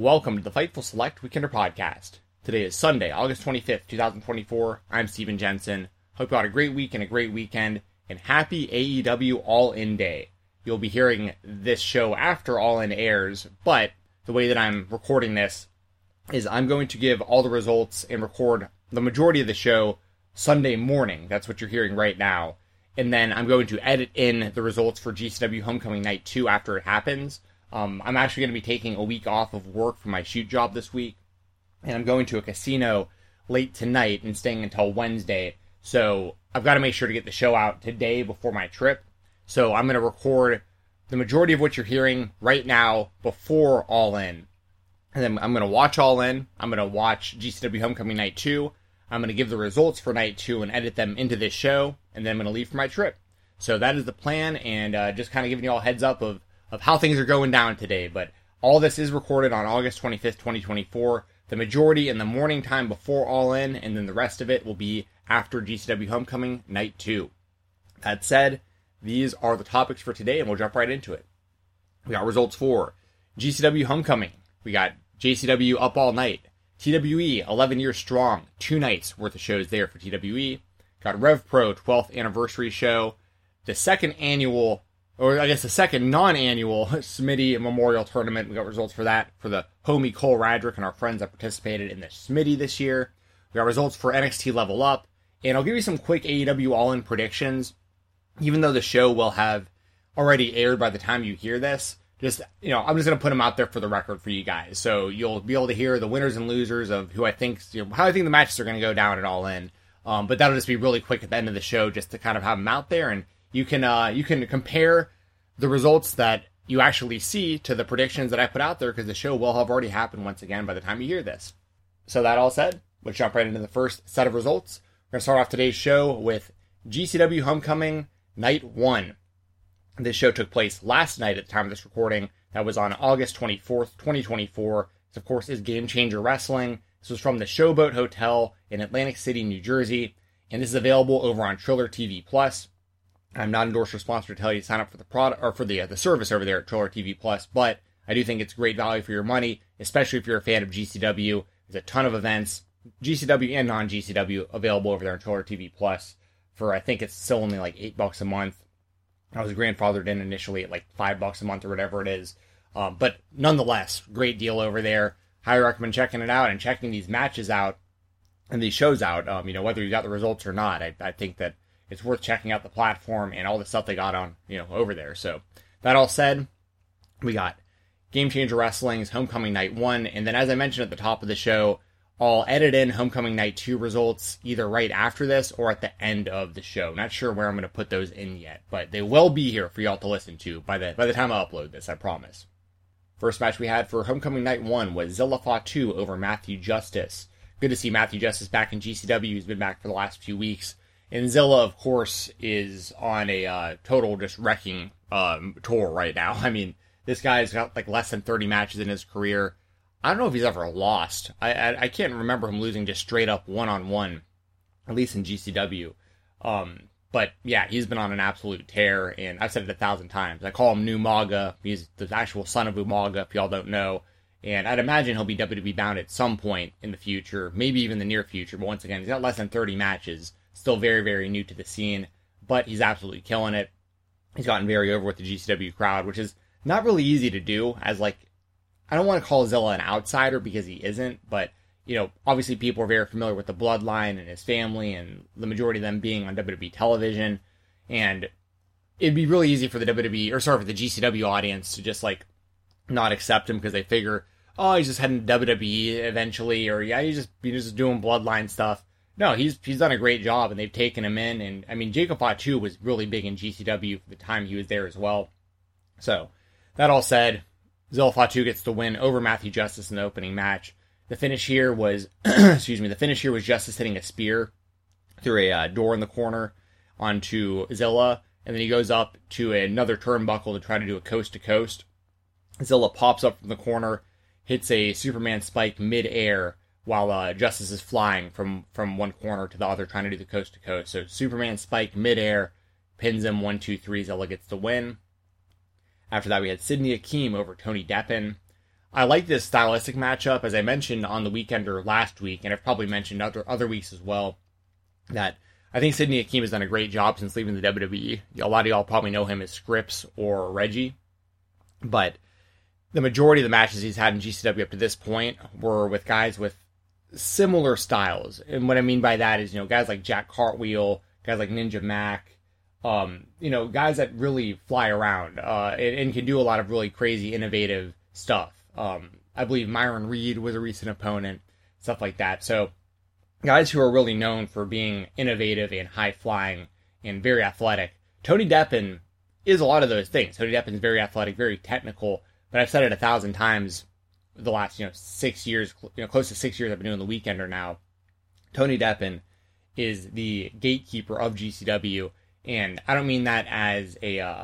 Welcome to the Fightful Select Weekender Podcast. Today is Sunday, August 25th, 2024. I'm Steven Jensen. Hope you had a great week and a great weekend, and happy AEW All-In Day. You'll be hearing this show after All-In airs, but the way that I'm recording this is I'm going to give all the results and record the majority of the show Sunday morning. That's what you're hearing right now. And then I'm going to edit in the results for GCW Homecoming Night 2 after it happens. I'm actually going to be taking a week off of work for my shoot job this week, and I'm going to a casino late tonight and staying until Wednesday, so I've got to make sure to get the show out today before my trip. So I'm going to record the majority of what you're hearing right now before All In, and then I'm going to watch All In, I'm going to watch GCW Homecoming Night 2, I'm going to give the results for Night 2 and edit them into this show, and then I'm going to leave for my trip. So that is the plan, and just kind of giving you all a heads up of how things are going down today. But all this is recorded on August 25th, 2024. The majority in the morning time before All In, and then the rest of it will be after GCW Homecoming Night 2. That said, these are the topics for today, and we'll jump right into it. We got results for GCW Homecoming. We got JCW Up All Night. TWE, 11 years strong. 2 nights worth of shows there for TWE. Got Rev Pro 12th anniversary show. The second annual, or I guess the second non-annual Smitty Memorial Tournament. We got results for that for the homie Cole Radrick and our friends that participated in the Smitty this year. We got results for NXT Level Up. And I'll give you some quick AEW All-In predictions. Even though the show will have already aired by the time you hear this, I'm just going to put them out there for the record for you guys. So you'll be able to hear the winners and losers of who I think, how I think the matches are going to go down at All In. But that'll just be really quick at the end of the show just to kind of have them out there, and you can compare the results that you actually see to the predictions that I put out there, because the show will have already happened once again by the time you hear this. So that all said, let's jump right into the first set of results. We're going to start off today's show with GCW Homecoming Night 1. This show took place last night at the time of this recording. That was on August 24th, 2024. This, of course, is Game Changer Wrestling. This was from the Showboat Hotel in Atlantic City, New Jersey, and this is available over on Triller TV Plus. I'm not endorsed or sponsored to tell you to sign up for the product or for the service over there at Triller TV Plus, but I do think it's great value for your money, especially if you're a fan of GCW. There's a ton of events, GCW and non-GCW, available over there on Triller TV Plus for, I think it's still only like $8 a month. I was grandfathered in initially at like $5 a month or whatever it is, but nonetheless, great deal over there. Highly recommend checking it out and checking these matches out and these shows out. Whether you got the results or not, I think that it's worth checking out the platform and all the stuff they got on, over there. So that all said, we got Game Changer Wrestling's Homecoming Night 1. And then, as I mentioned at the top of the show, I'll edit in Homecoming Night 2 results either right after this or at the end of the show. Not sure where I'm going to put those in yet, but they will be here for y'all to listen to by the time I upload this, I promise. First match we had for Homecoming Night 1 was Zilla Fatu over Matthew Justice. Good to see Matthew Justice back in GCW. He's been back for the last few weeks. And Zilla, of course, is on a total just wrecking tour right now. I mean, this guy's got like less than 30 matches in his career. I don't know if he's ever lost. I can't remember him losing just straight up one-on-one, at least in GCW. But yeah, he's been on an absolute tear, and I've said it 1,000 times. I call him New Maga. He's the actual son of Umaga, if y'all don't know. And I'd imagine he'll be WWE bound at some point in the future, maybe even the near future. But once again, he's got less than 30 matches. Still very, very new to the scene, but he's absolutely killing it. He's gotten very over with the GCW crowd, which is not really easy to do, as I don't want to call Zilla an outsider because he isn't, but, obviously people are very familiar with the bloodline and his family, and the majority of them being on WWE television, and it'd be really easy for the for the GCW audience to just, not accept him because they figure, oh, he's just heading to WWE eventually, or yeah, he's just doing bloodline stuff. No, he's done a great job, and they've taken him in. And I mean, Jacob Fatu was really big in GCW for the time he was there as well. So that all said, Zilla Fatu gets the win over Matthew Justice in the opening match. The finish here was, Justice hitting a spear through a door in the corner onto Zilla, and then he goes up to another turnbuckle to try to do a coast to coast. Zilla pops up from the corner, hits a Superman spike mid-air, while Justice is flying from one corner to the other, trying to do the coast to coast. So Superman spike midair, pins him 1, 2, 3. Zilla gets the win. After that, we had Sydney Akeem over Tony Deppen. I like this stylistic matchup, as I mentioned on the Weekender last week, and I've probably mentioned other weeks as well, that I think Sydney Hakim has done a great job since leaving the WWE. A lot of y'all probably know him as Scripps or Reggie, but the majority of the matches he's had in GCW up to this point were with guys with similar styles. And what I mean by that is, guys like Jack Cartwheel, guys like Ninja Mac, guys that really fly around and can do a lot of really crazy, innovative stuff. I believe Myron Reed was a recent opponent, stuff like that. So guys who are really known for being innovative and high-flying and very athletic. Tony Deppen is a lot of those things. Tony Deppen is very athletic, very technical, but I've said it 1,000 times the last, 6 years, close to 6 years I've been doing the Weekender now. Tony Deppen is the gatekeeper of GCW, and I don't mean that as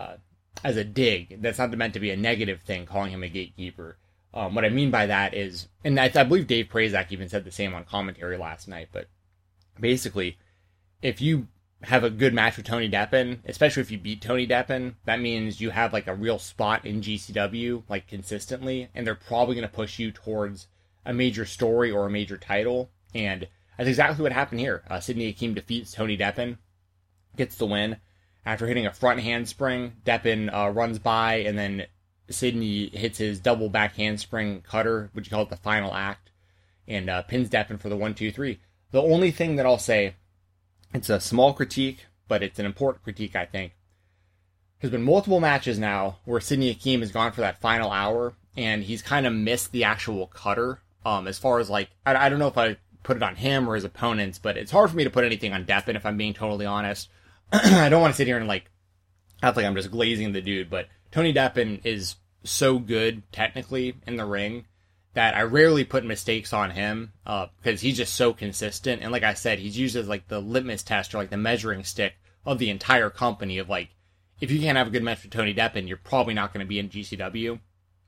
a dig. That's not meant to be a negative thing, calling him a gatekeeper. What I mean by that is, and I believe Dave Prazak even said the same on commentary last night, but basically, if you have a good match with Tony Deppen, especially if you beat Tony Deppen, that means you have like a real spot in GCW, like consistently, and they're probably going to push you towards a major story or a major title, and that's exactly what happened here. Sydney Hakim defeats Tony Deppen, gets the win. After hitting a front handspring, Deppen runs by, and then Sydney hits his double back handspring cutter, which you call it the final act, and pins Deppen for the 1-2-3. The only thing that I'll say, it's a small critique, but it's an important critique, I think. There's been multiple matches now where Sydney Hakim has gone for that final hour, and he's kind of missed the actual cutter. As far as like, I don't know if I put it on him or his opponents, but it's hard for me to put anything on Deppen, if I'm being totally honest. I don't want to sit here and like act like I'm just glazing the dude, but Tony Deppen is so good technically in the ring that I rarely put mistakes on him because he's just so consistent. And like I said, he's used as like the litmus test or like the measuring stick of the entire company of like, if you can't have a good match with Tony Deppen, you're probably not going to be in GCW.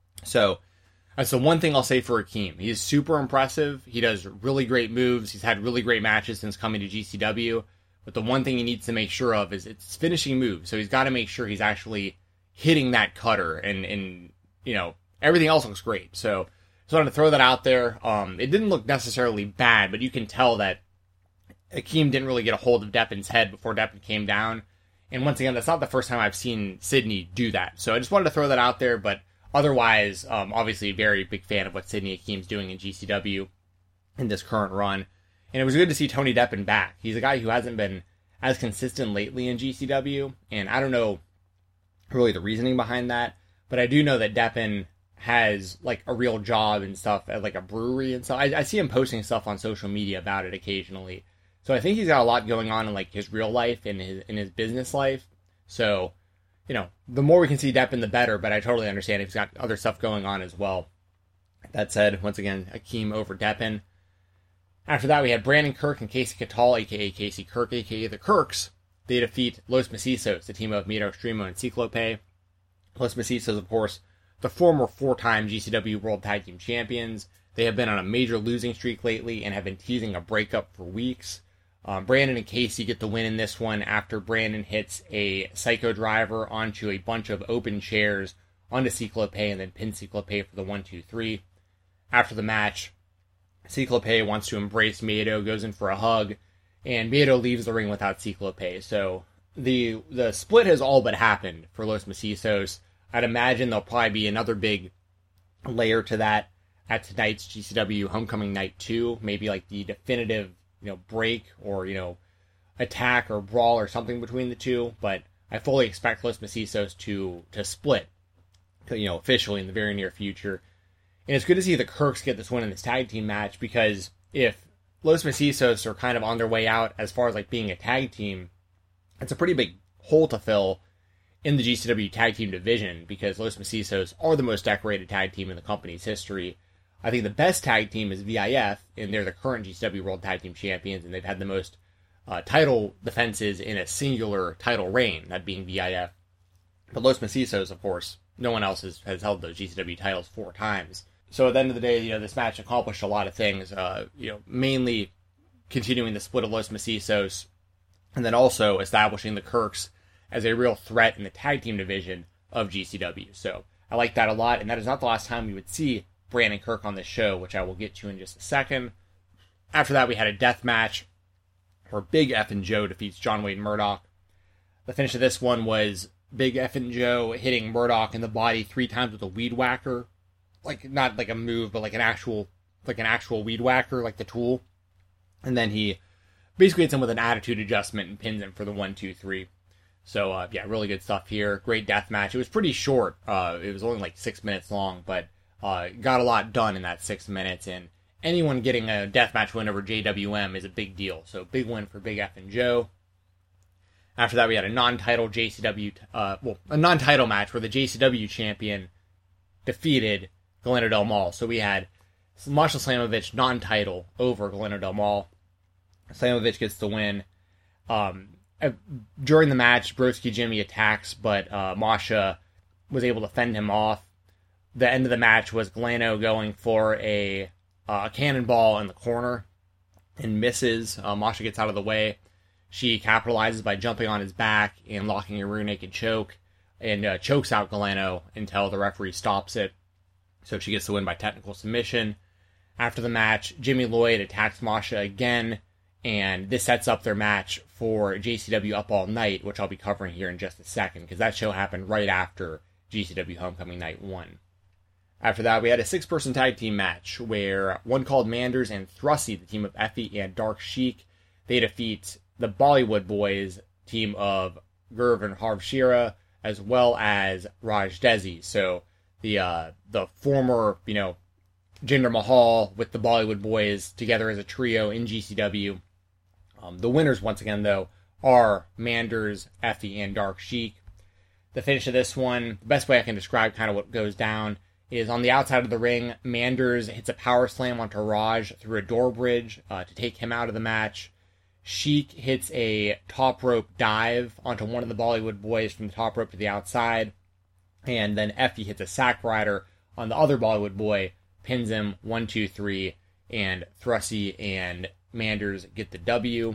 So that's the one thing I'll say for Hakim. He's super impressive. He does really great moves. He's had really great matches since coming to GCW. But the one thing he needs to make sure of is it's finishing moves. So he's got to make sure he's actually hitting that cutter, and everything else looks great. So I wanted to throw that out there. It didn't look necessarily bad, but you can tell that Hakim didn't really get a hold of Deppen's head before Deppen came down. And once again, that's not the first time I've seen Sydney do that. So I just wanted to throw that out there, but otherwise, obviously a very big fan of what Sydney Hakim's doing in GCW in this current run. And it was good to see Tony Deppen back. He's a guy who hasn't been as consistent lately in GCW, and I don't know really the reasoning behind that, but I do know that Deppen has like a real job and stuff at like a brewery and stuff. I see him posting stuff on social media about it occasionally. So I think he's got a lot going on in like his real life and his business life. So, the more we can see Deppen, the better, but I totally understand if he's got other stuff going on as well. That said, once again, Hakim over Deppen. After that, we had Brandon Kirk and Casey Catal, a.k.a. Casey Kirk, a.k.a. the Kirks. They defeat Los Macizos, the team of Mito Extremo and Ciclope. Los Macizos, of course, the former 4-time GCW World Tag Team Champions. They have been on a major losing streak lately and have been teasing a breakup for weeks. Brandon and Casey get the win in this one after Brandon hits a Psycho Driver onto a bunch of open chairs onto Ciclope and then pins Ciclope for the 1-2-3. After the match, Ciclope wants to embrace Miedo, goes in for a hug, and Miedo leaves the ring without Ciclope. So the split has all but happened for Los Macizos. I'd imagine there'll probably be another big layer to that at tonight's GCW Homecoming Night 2. Maybe like the definitive, break or, attack or brawl or something between the two. But I fully expect Los Macizos to split, officially in the very near future. And it's good to see the Kirks get this win in this tag team match, because if Los Macizos are kind of on their way out as far as like being a tag team, it's a pretty big hole to fill in the GCW tag team division, because Los Macizos are the most decorated tag team in the company's history. I think the best tag team is VIF, and they're the current GCW World Tag Team Champions, and they've had the most title defenses in a singular title reign, that being VIF. But Los Macizos, of course, no one else has held those GCW titles 4 times. So at the end of the day, this match accomplished a lot of things, mainly continuing the split of Los Macizos, and then also establishing the Kirks as a real threat in the tag team division of GCW. So I like that a lot, and that is not the last time we would see Brandon Kirk on this show, which I will get to in just a second. After that, we had a death match where Big Effin' Joe defeats John Wayne Murdoch. The finish of this one was Big Effin' Joe hitting Murdoch in the body 3 times with a weed whacker. Like, not like a move, but like an actual weed whacker, like the tool. And then he basically hits him with an attitude adjustment and pins him for the 1-2-3. So, yeah, really good stuff here. Great death match. It was pretty short. It was only like 6 minutes long, but got a lot done in that 6 minutes. And anyone getting a death match win over JWM is a big deal. So, big win for Big Effin' Joe. After that, we had a non-title a non-title match where the JCW champion defeated Galeno Del Mal. So we had Masha Slamovich non-title over Galeno Del Mal. Slamovich gets the win. During the match, Broski Jimmy attacks, but Masha was able to fend him off. The end of the match was Galeno going for a cannonball in the corner and misses. Masha gets out of the way. She capitalizes by jumping on his back and locking a rear naked choke, and chokes out Galeno until the referee stops it. So she gets the win by technical submission. After the match, Jimmy Lloyd attacks Masha again, and this sets up their match for JCW Up All Night, which I'll be covering here in just a second, because that show happened right after GCW Homecoming Night 1. After that, we had a 6-person tag team match, where one called Manders and Thrusty, the team of Effie and Dark Sheik, they defeat the Bollywood Boys team of Gurv and Harv Shira, as well as Raj Desi. So the former, Jinder Mahal with the Bollywood Boys together as a trio in GCW. The winners, once again, though, are Manders, Effie, and Dark Sheik. The finish of this one, the best way I can describe kind of what goes down, is on the outside of the ring, Manders hits a power slam onto Raj through a door bridge to take him out of the match. Sheik hits a top rope dive onto one of the Bollywood Boys from the top rope to the outside. And then Effie hits a sack rider on the other Bollywood Boy, pins him 1-2-3, and Thrusty and Manders get the W.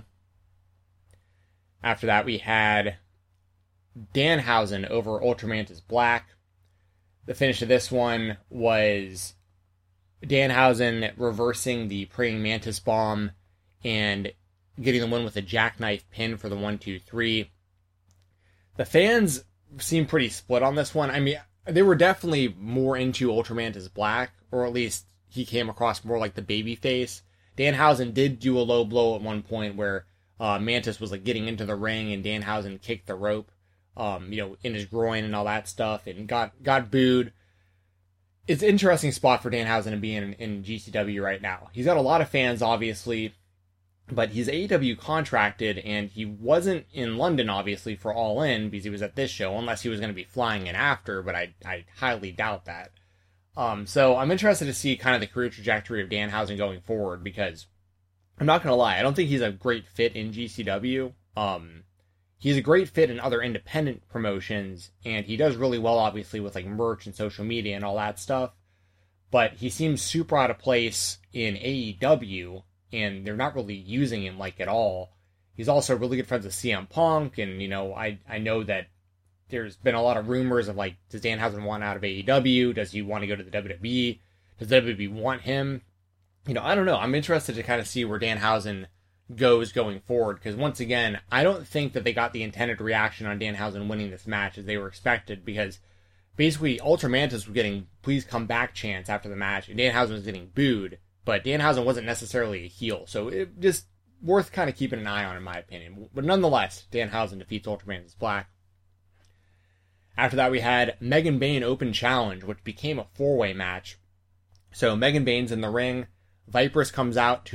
After that, we had Danhausen over Ultramantis Black. The finish of this one was Danhausen reversing the Praying Mantis Bomb and getting the win with a jackknife pin for the 1-2-3. The fans seem pretty split on this one. I mean, they were definitely more into Ultramantis Black, or at least he came across more like the babyface. Danhausen did do a low blow at one point where Mantis was like getting into the ring and Danhausen kicked the rope, in his groin and all that stuff, and got booed. It's an interesting spot for Danhausen to be in GCW right now. He's got a lot of fans, obviously, but he's AEW contracted, and he wasn't in London, obviously, for All In, because he was at this show, unless he was going to be flying in after, but I highly doubt that. So I'm interested to see kind of the career trajectory of Danhausen going forward, because I'm not going to lie, I don't think he's a great fit in GCW. He's a great fit in other independent promotions, and he does really well, obviously, with like merch and social media and all that stuff, but he seems super out of place in AEW, and they're not really using him like at all. He's also really good friends with CM Punk, and I know that there's been a lot of rumors of like, does Danhausen want out of AEW? Does he want to go to the WWE? Does WWE want him? I don't know. I'm interested to kind of see where Danhausen goes going forward, because once again, I don't think that they got the intended reaction on Danhausen winning this match as they were expected, because basically Ultramantis was getting please come back chants after the match, and Danhausen was getting booed. But Danhausen wasn't necessarily a heel, so it just worth kind of keeping an eye on, in my opinion. But nonetheless, Danhausen defeats Ultramantis Black. After that, we had Megan Bayne Open Challenge, which became a 4-way match. So Megan Bayne's in the ring. Viperous comes out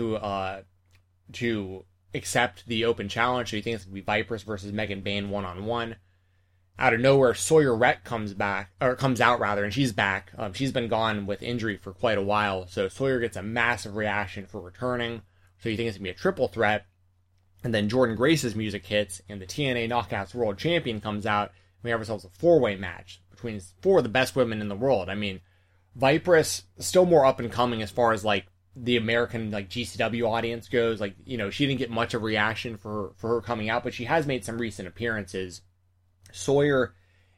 to accept the Open Challenge, so you think it's going to be Viperous versus Megan Bayne 1-on-1. Out of nowhere, Sawyer Rhett comes out, and she's back. She's been gone with injury for quite a while, so Sawyer gets a massive reaction for returning. So you think it's going to be a triple threat. And then Jordan Grace's music hits, and the TNA Knockouts World Champion comes out. And we have ourselves a 4-way match between 4 of the best women in the world. I mean, Viperous still more up and coming as far as like the American like GCW audience goes. Like, she didn't get much of a reaction for her coming out, but she has made some recent appearances. Sawyer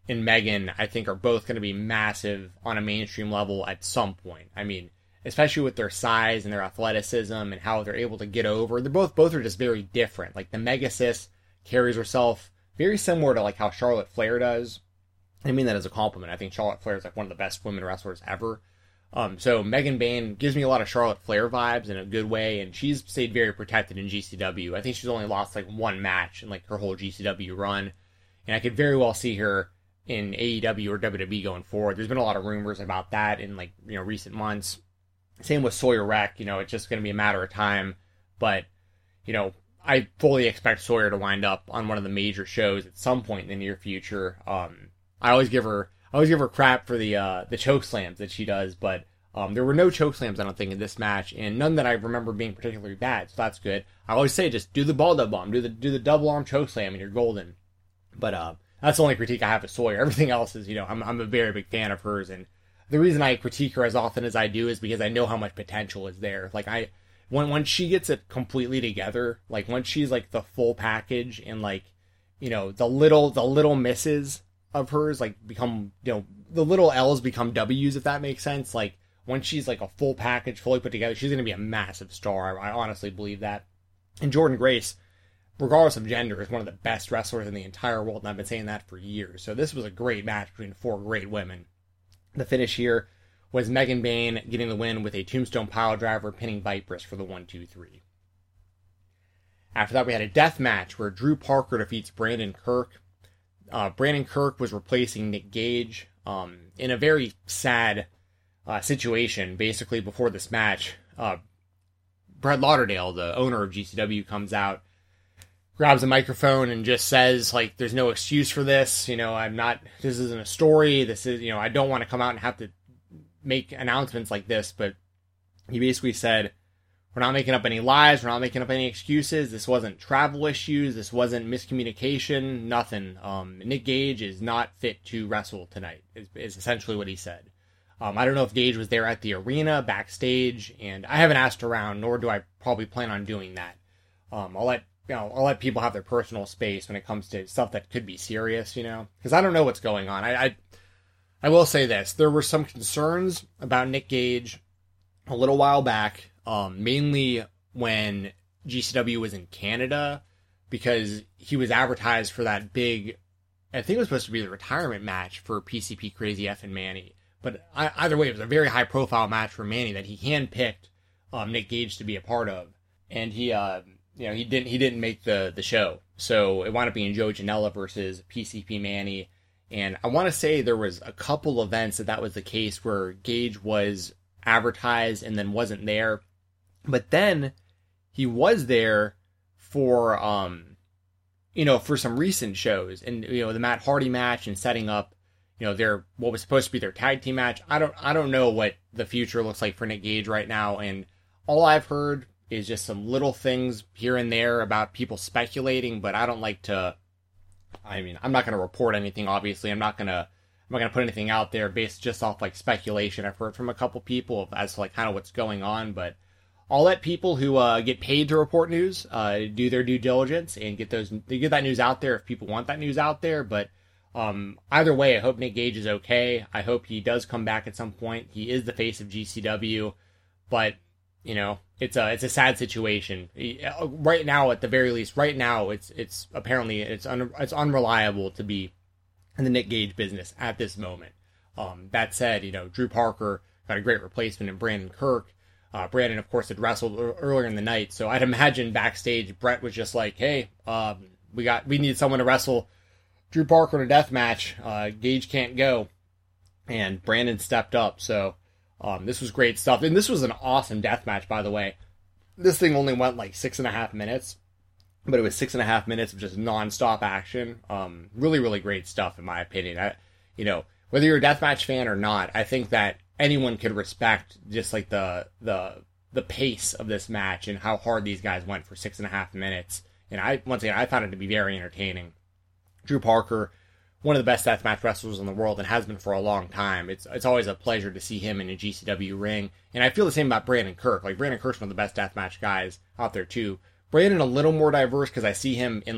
and Megan, I think, are both going to be massive on a mainstream level at some point. I mean, especially with their size and their athleticism and how they're able to get over. They're both are just very different. Like the Mega Sis carries herself very similar to like how Charlotte Flair does. I mean that as a compliment. I think Charlotte Flair is like one of the best women wrestlers ever. So Megan Bayne gives me a lot of Charlotte Flair vibes in a good way, and she's stayed very protected in GCW. I think she's only lost like one match in like her whole GCW run, and I could very well see her in AEW or WWE going forward. There's been a lot of rumors about that in like, you know, recent months. Same with Sawyer Wreck, you know, it's just going to be a matter of time, but, you know, I fully expect Sawyer to wind up on one of the major shows at some point in the near future. I always give her crap for the choke slams that she does, but there were no choke slams, I don't think, in this match, and none that I remember being particularly bad, so that's good. I always say just do the Baldo bomb, do the double arm choke slam, and you're golden. But that's the only critique I have of Sawyer. Everything else is, you know, I'm a very big fan of hers, and the reason I critique her as often as I do is because I know how much potential is there. Like when she gets it completely together, like when she's like the full package, and like, you know, the little misses of hers like become, you know, the little L's become W's, if that makes sense. Like when she's like a full package, fully put together, she's going to be a massive star. I honestly believe that. And Jordynne Grace, regardless of gender, is one of the best wrestlers in the entire world, and I've been saying that for years. So this was a great match between four great women. The finish here was Megan Bayne getting the win with a tombstone pile driver, pinning Vipress for the 1-2-3. After that, we had a death match where Drew Parker defeats Brandon Kirk. Brandon Kirk was replacing Nick Gage in a very sad situation. Basically, before this match, Brett Lauderdale, the owner of GCW, comes out, grabs a microphone, and just says, like, there's no excuse for this. You know, this isn't a story. This is, you know, I don't want to come out and have to make announcements like this, but he basically said, we're not making up any lies. We're not making up any excuses. This wasn't travel issues. This wasn't miscommunication. Nothing. Nick Gage is not fit to wrestle tonight, is essentially what he said. I don't know if Gage was there at the arena, backstage, and I haven't asked around, nor do I probably plan on doing that. I'll let people have their personal space when it comes to stuff that could be serious, you know, because I don't know what's going on. I will say this. There were some concerns about Nick Gage a little while back, mainly when GCW was in Canada, because he was advertised for that big, I think it was supposed to be the retirement match for PCP Crazy F and Manny. But either way, it was a very high profile match for Manny that he handpicked Nick Gage to be a part of. And he didn't make the show. So it wound up being Joe Janela versus PCP Manny. And I want to say there was a couple events that was the case where Gage was advertised and then wasn't there. But then he was there for, for some recent shows. And, you know, the Matt Hardy match and setting up, you know, what was supposed to be their tag team match. I don't know what the future looks like for Nick Gage right now. And all I've heard is just some little things here and there about people speculating, but I don't like to, I'm not going to report anything, obviously. I'm not going to put anything out there based just off like speculation. I've heard from a couple people as to like kind of what's going on, but I'll let people who get paid to report news do their due diligence and get that news out there if people want that news out there. But either way, I hope Nick Gage is okay. I hope he does come back at some point. He is the face of GCW, but you know, it's a sad situation right now. At the very least, right now, it's apparently it's unreliable to be in the Nick Gage business at this moment. That said, you know, Drew Parker got a great replacement in Brandon Kirk. Brandon, of course, had wrestled earlier in the night, so I'd imagine backstage Brett was just like, "Hey, we need someone to wrestle Drew Parker in a death match. Gage can't go," and Brandon stepped up. So this was great stuff, and this was an awesome death match, by the way. This thing only went like 6.5 minutes, but it was 6.5 minutes of just nonstop action. Really, really great stuff, in my opinion. Whether you're a deathmatch fan or not, I think that anyone could respect just like the pace of this match and how hard these guys went for 6.5 minutes. And I found it to be very entertaining. Drew Parker, one of the best deathmatch wrestlers in the world, and has been for a long time. It's always a pleasure to see him in a GCW ring. And I feel the same about Brandon Kirk. Like, Brandon Kirk's one of the best deathmatch guys out there, too. Brandon a little more diverse because I see him in, like,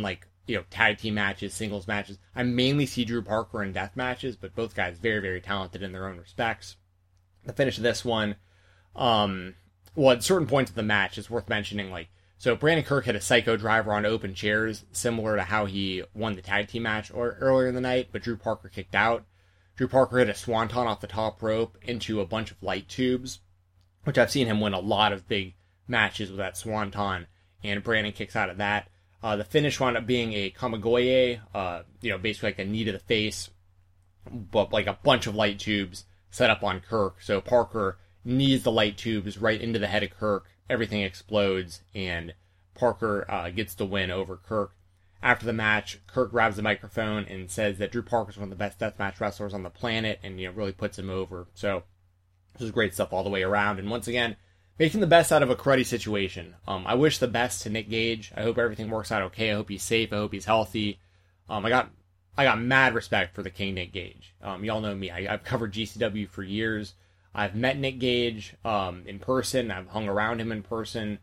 tag team matches, singles matches. I mainly see Drew Parker in death matches, but both guys very, very talented in their own respects. The finish of this one, at certain points of the match, it's worth mentioning, so Brandon Kirk hit a psycho driver on open chairs, similar to how he won the tag team match earlier in the night, but Drew Parker kicked out. Drew Parker hit a swanton off the top rope into a bunch of light tubes, which I've seen him win a lot of big matches with that swanton, and Brandon kicks out of that. The finish wound up being a Kamigoye, basically like a knee to the face, but like a bunch of light tubes set up on Kirk. So Parker knees the light tubes right into the head of Kirk. Everything explodes, and Parker gets the win over Kirk. After the match, Kirk grabs the microphone and says that Drew Parker's one of the best deathmatch wrestlers on the planet, and really puts him over. So this is great stuff all the way around. And once again, making the best out of a cruddy situation. I wish the best to Nick Gage. I hope everything works out okay. I hope he's safe. I hope he's healthy. I got mad respect for the King Nick Gage. Y'all know me. I've covered GCW for years. I've met Nick Gage in person. I've hung around him in person.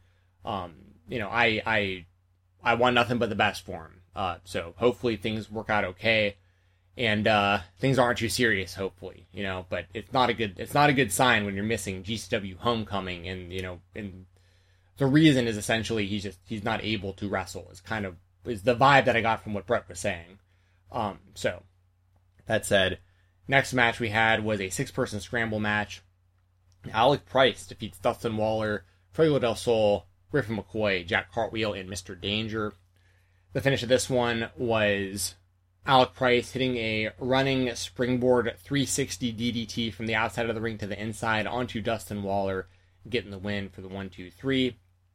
I want nothing but the best for him. So hopefully things work out okay, and things aren't too serious. Hopefully, but it's not a good sign when you're missing GCW Homecoming, and and the reason is essentially he's not able to wrestle. Is the vibe that I got from what Brett was saying. So that said, next match we had was a 6-person scramble match. Alec Price defeats Dustin Waller, Fuego del Sol, Griffin McCoy, Jack Cartwheel, and Mr. Danger. The finish of this one was Alec Price hitting a running springboard 360 DDT from the outside of the ring to the inside onto Dustin Waller, getting the win for the 1-2-3.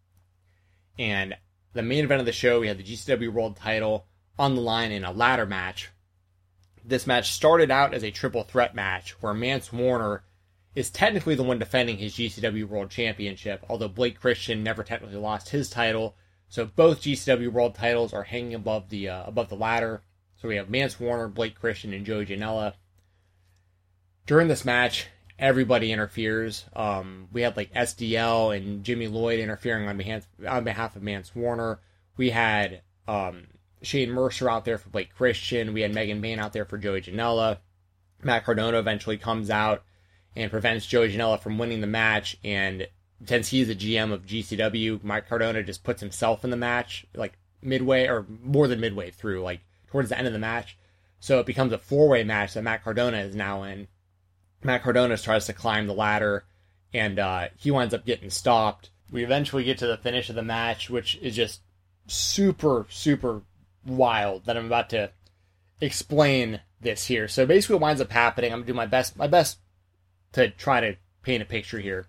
And the main event of the show, we had the GCW World title on the line in a ladder match. This match started out as a triple threat match where Mance Warner is technically the one defending his GCW World Championship, although Blake Christian never technically lost his title. So both GCW World titles are hanging above the ladder. So we have Mance Warner, Blake Christian, and Joey Janela. During this match, everybody interferes. We had SDL and Jimmy Lloyd interfering on behalf of Mance Warner. We had Shane Mercer out there for Blake Christian. We had Megan Bayne out there for Joey Janela. Matt Cardona eventually comes out and prevents Joey Janela from winning the match, and since he's the GM of GCW, Mike Cardona just puts himself in the match, midway, or more than midway through, towards the end of the match. So it becomes a 4-way match that Matt Cardona is now in. Matt Cardona tries to climb the ladder, and he winds up getting stopped. We eventually get to the finish of the match, which is just super, super wild that I'm about to explain this here. So basically what winds up happening, I'm going to do my best to try to paint a picture here.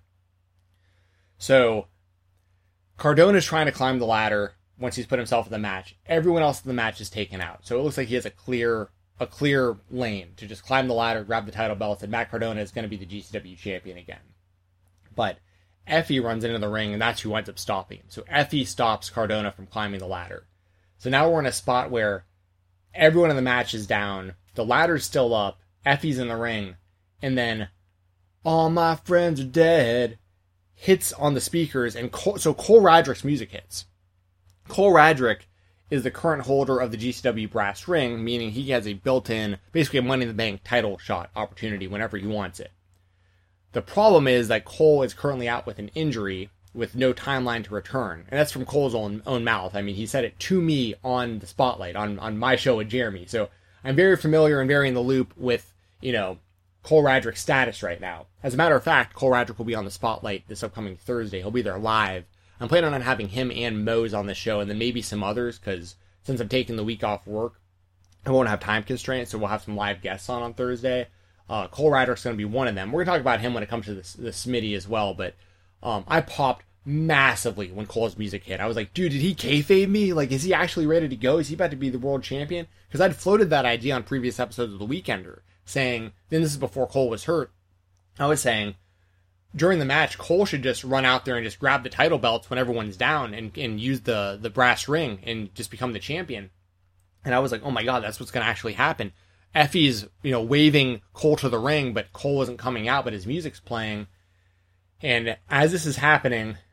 So Cardona's trying to climb the ladder once he's put himself in the match. Everyone else in the match is taken out. So it looks like he has a clear lane to just climb the ladder, grab the title belts, and Matt Cardona is going to be the GCW champion again. But Effie runs into the ring, and that's who ends up stopping him. So Effie stops Cardona from climbing the ladder. So now we're in a spot where everyone in the match is down, the ladder's still up, Effie's in the ring, and then "All My Friends Are Dead" hits on the speakers, and so Cole Radrick's music hits. Cole Radrick is the current holder of the GCW brass ring, meaning he has a built-in, basically a Money in the Bank title shot opportunity whenever he wants it. The problem is that Cole is currently out with an injury with no timeline to return, and that's from Cole's own mouth. I mean, he said it to me on the Spotlight, on my show with Jeremy, so I'm very familiar and very in the loop with, Cole Radrick's status right now. As a matter of fact, Cole Radrick will be on the Spotlight this upcoming Thursday. He'll be there live. I'm planning on having him and Mose on the show, and then maybe some others, because since I'm taking the week off work, I won't have time constraints, so we'll have some live guests on Thursday. Cole Radrick's going to be one of them. We're going to talk about him when it comes to the Smitty as well, but I popped massively when Cole's music hit. I was like, dude, did he kayfabe me? Is he actually ready to go? Is he about to be the world champion? Because I'd floated that idea on previous episodes of The Weekender, saying, then this is before Cole was hurt, I was saying, during the match, Cole should just run out there and just grab the title belts when everyone's down and use the brass ring and just become the champion. And I was like, oh my god, that's what's going to actually happen. Effie's, waving Cole to the ring, but Cole isn't coming out, but his music's playing. And as this is happening,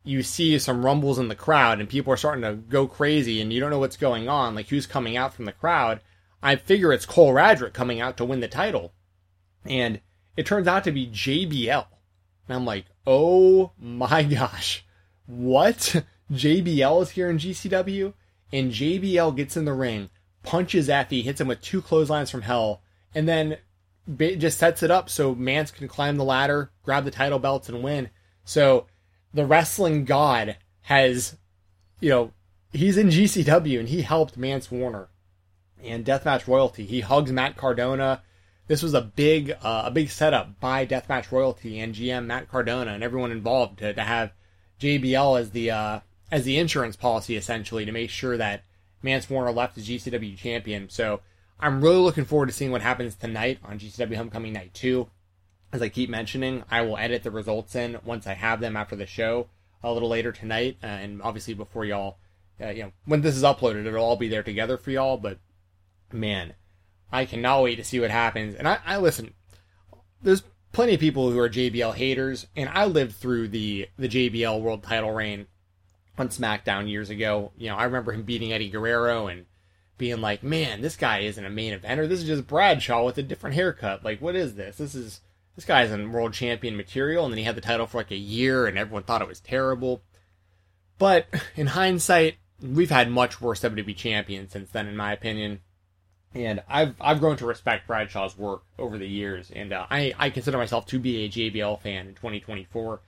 you see some rumbles in the crowd and people are starting to go crazy and you don't know what's going on, like who's coming out from the crowd, I figure it's Cole Radrick coming out to win the title. And it turns out to be JBL. And I'm like, oh my gosh, what? JBL is here in GCW? And JBL gets in the ring, punches Effy, hits him with 2 clotheslines from hell, and then just sets it up so Mance can climb the ladder, grab the title belts, and win. So the wrestling god has, he's in GCW and he helped Mance Warner. And Deathmatch Royalty, he hugs Matt Cardona. This was a big setup by Deathmatch Royalty and GM Matt Cardona and everyone involved to have JBL as the insurance policy, essentially, to make sure that Mance Warner left as GCW champion. So I'm really looking forward to seeing what happens tonight on GCW Homecoming Night 2. As I keep mentioning, I will edit the results in once I have them after the show a little later tonight. And obviously before y'all, when this is uploaded, it'll all be there together for y'all. But man, I cannot wait to see what happens. And I listen, there's plenty of people who are JBL haters. And I lived through the JBL world title reign on SmackDown years ago. I remember him beating Eddie Guerrero and being like, man, this guy isn't a main eventer. This is just Bradshaw with a different haircut. Like, what is this? This guy's in world champion material, and then he had the title for like a year, and everyone thought it was terrible. But in hindsight, we've had much worse WWE champions since then, in my opinion. And I've grown to respect Bradshaw's work over the years, and I consider myself to be a JBL fan in 2024.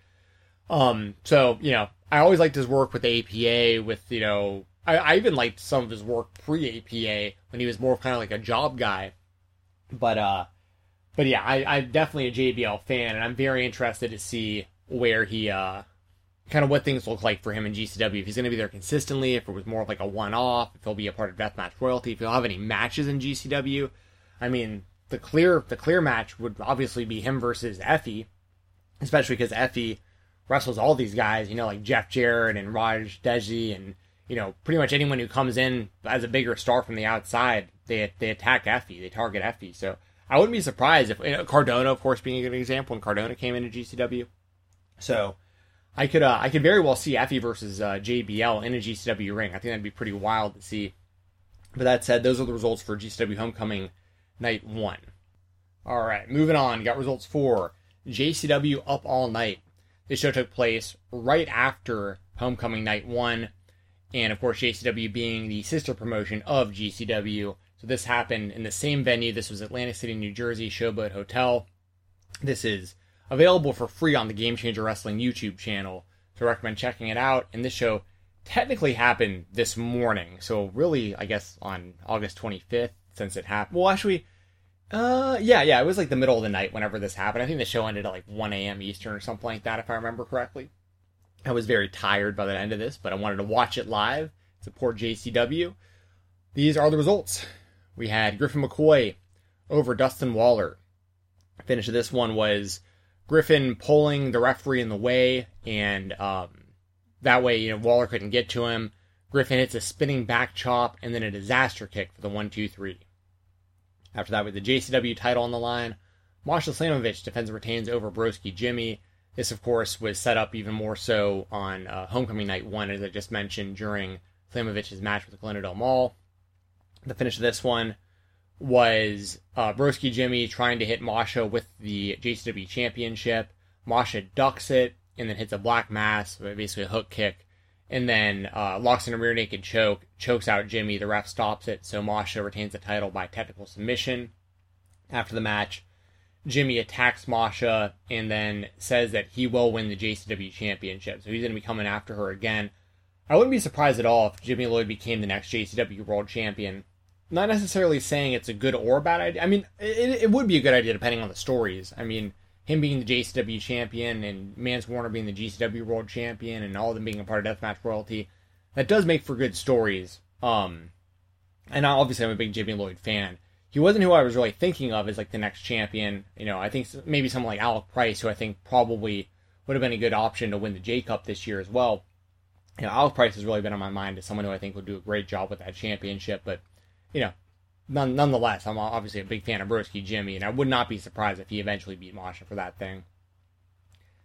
So, I always liked his work with APA, with, I even liked some of his work pre-APA when he was more kind of like a job guy. But yeah, I'm definitely a JBL fan, and I'm very interested to see where he, kind of what things look like for him in GCW. If he's going to be there consistently, if it was more of like a one-off, if he'll be a part of Deathmatch Royalty, if he'll have any matches in GCW. I mean, the clear match would obviously be him versus Effy, especially because Effy wrestles all these guys, like Jeff Jarrett and Raj Deji, and pretty much anyone who comes in as a bigger star from the outside, they attack Effy, they target Effy. So I wouldn't be surprised if Cardona, of course, being a good example, and Cardona came into GCW. So I could very well see Effy versus JBL in a GCW ring. I think that'd be pretty wild to see. But that said, those are the results for GCW Homecoming Night 1. All right, moving on. Got results for JCW Up All Night. This show took place right after Homecoming Night 1. And, of course, JCW being the sister promotion of GCW. So this happened in the same venue. This was Atlantic City, New Jersey, Showboat Hotel. This is available for free on the Game Changer Wrestling YouTube channel. So I recommend checking it out. And this show technically happened this morning. So really, I guess, on August 25th, since it happened. Well, actually, yeah, it was like the middle of the night whenever this happened. I think the show ended at like 1 a.m. Eastern or something like that, if I remember correctly. I was very tired by the end of this, but I wanted to watch it live, support JCW. These are the results. We had Griffin McCoy over Dustin Waller. Finish of this one was Griffin pulling the referee in the way, and that way, Waller couldn't get to him. Griffin hits a spinning back chop, and then a disaster kick for the 1-2-3. After that, with the JCW title on the line, Masha Slamovich defends and retains over Broski Jimmy. This, of course, was set up even more so on Homecoming Night 1, as I just mentioned, during Slamovich's match with Glenda Del Mal. The finish of this one was Broski Jimmy trying to hit Masha with the JCW Championship. Masha ducks it, and then hits a black mass, basically a hook kick, and then locks in a rear naked choke, chokes out Jimmy. The ref stops it, so Masha retains the title by technical submission. After the match, Jimmy attacks Masha and then says that he will win the JCW Championship. So he's going to be coming after her again. I wouldn't be surprised at all if Jimmy Lloyd became the next JCW World Champion. Not necessarily saying it's a good or bad idea. I mean, it would be a good idea depending on the stories. I mean, him being the JCW Champion and Mance Warner being the GCW World Champion and all of them being a part of Deathmatch Royalty, that does make for good stories. And obviously I'm a big Jimmy Lloyd fan. He wasn't who I was really thinking of as like the next champion. I think maybe someone like Alec Price, who I think probably would have been a good option to win the J Cup this year as well. Alec Price has really been on my mind as someone who I think would do a great job with that championship. But, nonetheless, I'm obviously a big fan of Broski Jimmy, and I would not be surprised if he eventually beat Masha for that thing.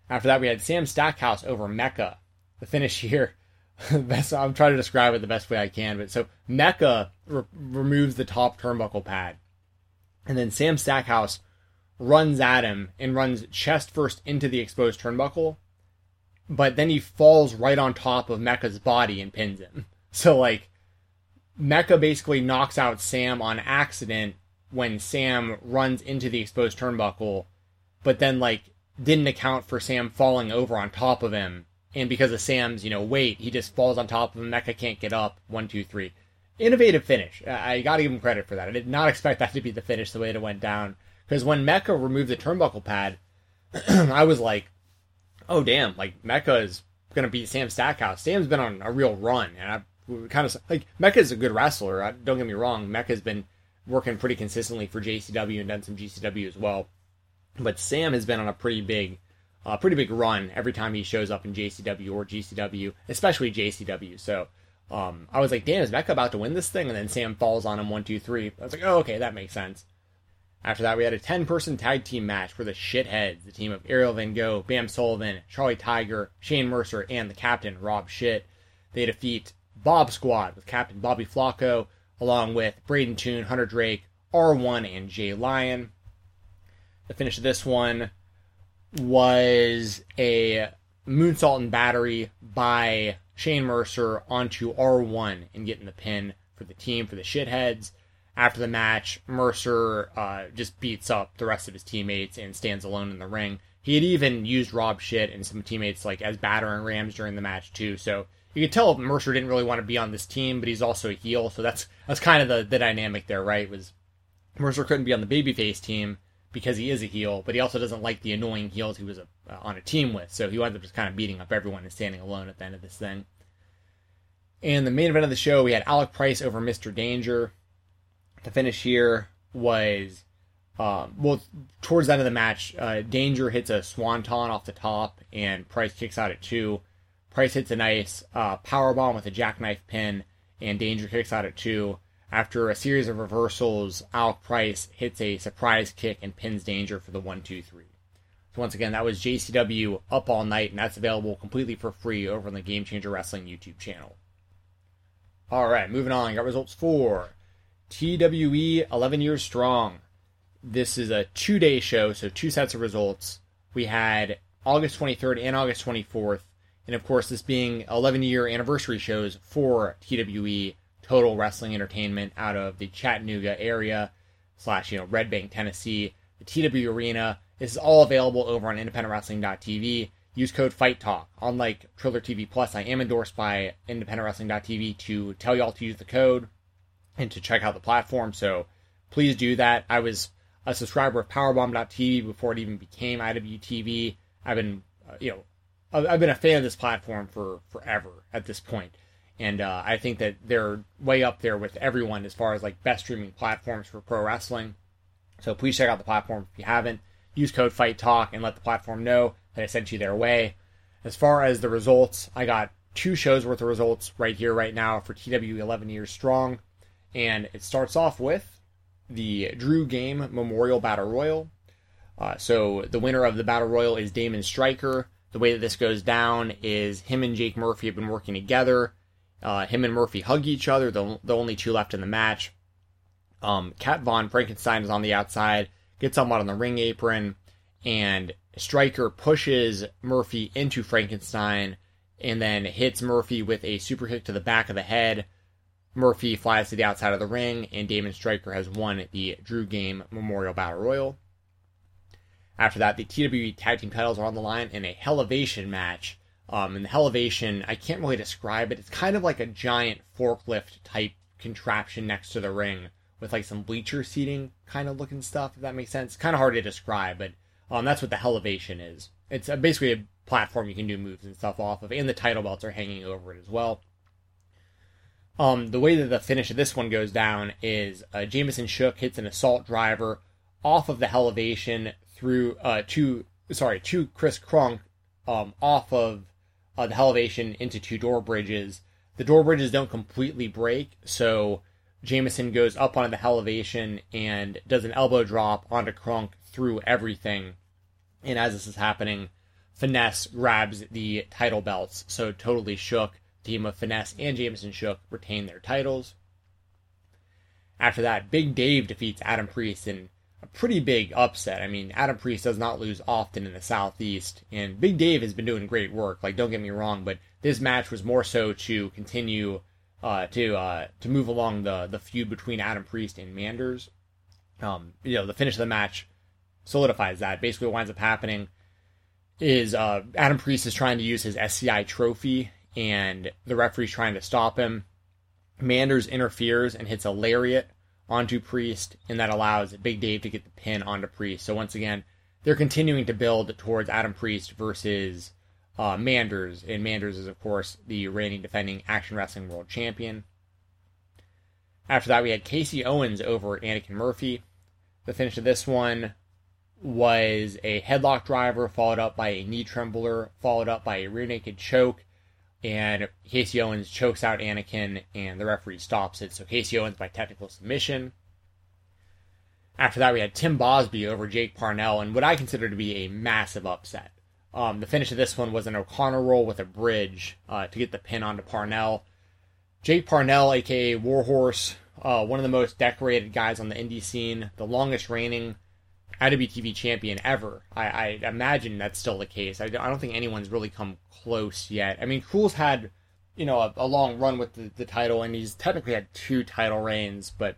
After that, we had Sam Stackhouse over Mecha. The finish here, I'm trying to describe it the best way I can, but so Mecha removes the top turnbuckle pad. And then Sam Stackhouse runs at him and runs chest first into the exposed turnbuckle, but then he falls right on top of Mecha's body and pins him. So, like, Mecha basically knocks out Sam on accident when Sam runs into the exposed turnbuckle, but then, like, didn't account for Sam falling over on top of him. And because of Sam's, weight, he just falls on top of him. Mecha can't get up. 1, 2, 3. Innovative finish. I gotta give him credit for that. I did not expect that to be the finish the way it went down. Because when Mecha removed the turnbuckle pad, I was like, oh damn, like Mecha is gonna beat Sam Stackhouse. Sam's been on a real run, and I kind of like Mecha's a good wrestler. Don't get me wrong, Mecha's been working pretty consistently for JCW and done some GCW as well. But Sam has been on a pretty big run every time he shows up in JCW or GCW, especially JCW. So I was like, damn, is Mecha about to win this thing? And then Sam falls on him 1, 2, 3. I was like, oh, okay, that makes sense. After that, we had a 10-person tag team match for the Shitheads, the team of Ariel Van Gogh, Bam Sullivan, Charlie Tiger, Shane Mercer, and the captain, Rob Shit. They defeat Bob Squad with Captain Bobby Flacco, along with Braden Toon, Hunter Drake, R1, and Jay Lyon. The finish of this one was a moonsault and battery by Shane Mercer onto R1 and getting the pin for the team, for the Shitheads. After the match, Mercer just beats up the rest of his teammates and stands alone in the ring. He had even used Rob Shit and some teammates like as battering rams during the match too. So you could tell Mercer didn't really want to be on this team, but he's also a heel. So that's kind of the dynamic there, right? Was Mercer couldn't be on the babyface team because he is a heel, but he also doesn't like the annoying heels he was on a team with. So he wound up just kind of beating up everyone and standing alone at the end of this thing. And the main event of the show, we had Alec Price over Mr. Danger. The finish here was, towards the end of the match, Danger hits a swanton off the top, and Price kicks out at 2. Price hits a nice powerbomb with a jackknife pin, and Danger kicks out at 2. After a series of reversals, Alec Price hits a surprise kick and pins Danger for the 1, 2, 3. So once again, that was JCW Up All Night, and that's available completely for free over on the Game Changer Wrestling YouTube channel. Alright, moving on. Got results for TWE 11 Years Strong. This is a 2-day show, so 2 sets of results. We had August 23rd and August 24th, and of course this being 11-year anniversary shows for TWE Total Wrestling Entertainment out of the Chattanooga area / Red Bank, Tennessee. The TW Arena. This is all available over on IndependentWrestling.tv. Use code FIGHTTALK. Unlike Triller TV Plus, I am endorsed by IndependentWrestling.tv to tell y'all to use the code and to check out the platform, so please do that. I was a subscriber of Powerbomb.tv before it even became IWTV. I've been, I've been a fan of this platform for forever at this point, and I think that they're way up there with everyone as far as like best streaming platforms for pro wrestling. So please check out the platform if you haven't. Use code FIGHTTALK and let the platform know that I sent you their way. As far as the results, I got 2 shows worth of results right here, right now for TWE 11 Years Strong. And it starts off with the Drew Game Memorial Battle Royal. So the winner of the Battle Royal is Damon Stryker. The way that this goes down is him and Jake Murphy have been working together. Him and Murphy hug each other, the only 2 left in the match. Kat Von Frankenstein is on the outside, gets up on the ring apron, and Stryker pushes Murphy into Frankenstein and then hits Murphy with a super kick to the back of the head. Murphy flies to the outside of the ring, and Damon Stryker has won the Drew Game Memorial Battle Royal. After that, the TWE Tag Team titles are on the line in a Hellavation match. And the Hellavation, I can't really describe it. It's kind of like a giant forklift type contraption next to the ring with like some bleacher seating kind of looking stuff, if that makes sense. Kind of hard to describe, but that's what the Hellavation is. It's basically a platform you can do moves and stuff off of, and the title belts are hanging over it as well. The way that the finish of this one goes down is Jameson Shook hits an assault driver off of the Hellavation through to Chris Crunk off of the Hellavation into 2 door bridges. The door bridges don't completely break, so Jameson goes up onto the Hellavation and does an elbow drop onto Crunk through everything. And as this is happening, Finesse grabs the title belts. So Totally Shook, the team of Finesse and Jameson Shook, retain their titles. After that, Big Dave defeats Adam Priest in a pretty big upset. I mean, Adam Priest does not lose often in the Southeast, and Big Dave has been doing great work. Like, don't get me wrong, but this match was more so to continue to move along the feud between Adam Priest and Manders. The finish of the match solidifies that. Basically, what winds up happening is Adam Priest is trying to use his SCI trophy, and the referee's trying to stop him. Manders interferes and hits a lariat onto Priest, and that allows Big Dave to get the pin onto Priest. So once again, they're continuing to build towards Adam Priest versus Manders, and Manders is, of course, the reigning defending Action Wrestling World Champion. After that, we had Casey Owens over Anakin Murphy. The finish of this one was a headlock driver, followed up by a knee trembler, followed up by a rear naked choke, and Casey Owens chokes out Anakin, and the referee stops it. So Casey Owens by technical submission. After that, we had Tim Bosby over Jake Parnell, and what I consider to be a massive upset. The finish of this one was an O'Connor roll with a bridge to get the pin onto Parnell. Jake Parnell, a.k.a. Warhorse, one of the most decorated guys on the indie scene, the longest reigning IWTV champion ever. I imagine that's still the case. I don't think anyone's really come close yet. I mean, Cruel's had, a long run with the title, and he's technically had 2 title reigns, but,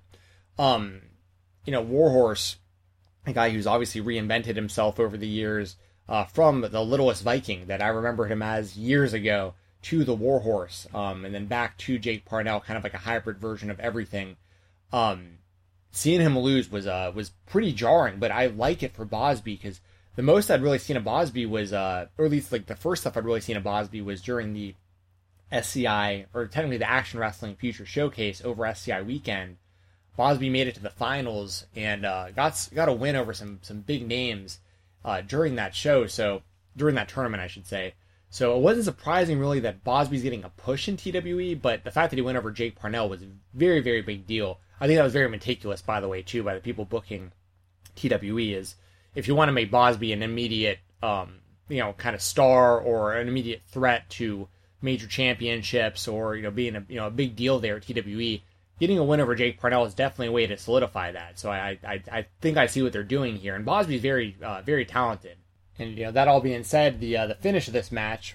Warhorse, a guy who's obviously reinvented himself over the years, from the Littlest Viking that I remember him as years ago, to the Warhorse, and then back to Jake Parnell, kind of like a hybrid version of everything. Seeing him lose was pretty jarring, but I like it for Bosby, because the most I'd really seen of Bosby was, or at least like the first stuff I'd really seen of Bosby was during the SCI, or technically the Action Wrestling Future Showcase over SCI weekend. Bosby made it to the finals and got a win over some big names during that show. So during that tournament, I should say. So it wasn't surprising really that Bosby's getting a push in TWE, but the fact that he went over Jake Parnell was a very, very big deal. I think that was very meticulous, by the way, too, by the people booking TWE. Is if you want to make Bosby an immediate, kind of star or an immediate threat to major championships, or being a big deal there at TWE, getting a win over Jake Parnell is definitely a way to solidify that. So I think I see what they're doing here, and Bosby's very very talented. And that all being said, the finish of this match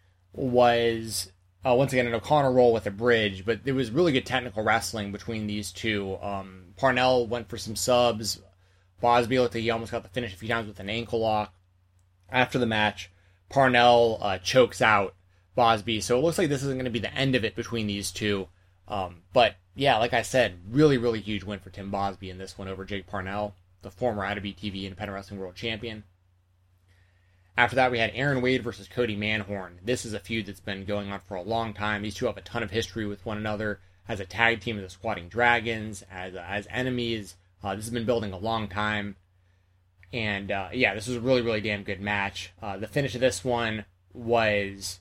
was once again an O'Connor roll with a bridge, but it was really good technical wrestling between these two. Parnell went for some subs. Bosby looked like he almost got the finish a few times with an ankle lock. After the match, Parnell chokes out Bosby, so it looks like this isn't going to be the end of it between these two. But yeah, like I said, really, really huge win for Tim Bosby in this one over Jake Parnell, the former IWTV Independent Wrestling World Champion. After that, we had Aaron Wade versus Cody Manhorn. This is a feud that's been going on for a long time. These two have a ton of history with one another as a tag team, as the Squatting Dragons, as enemies. This has been building a long time. And, this was a really, really damn good match. The finish of this one was...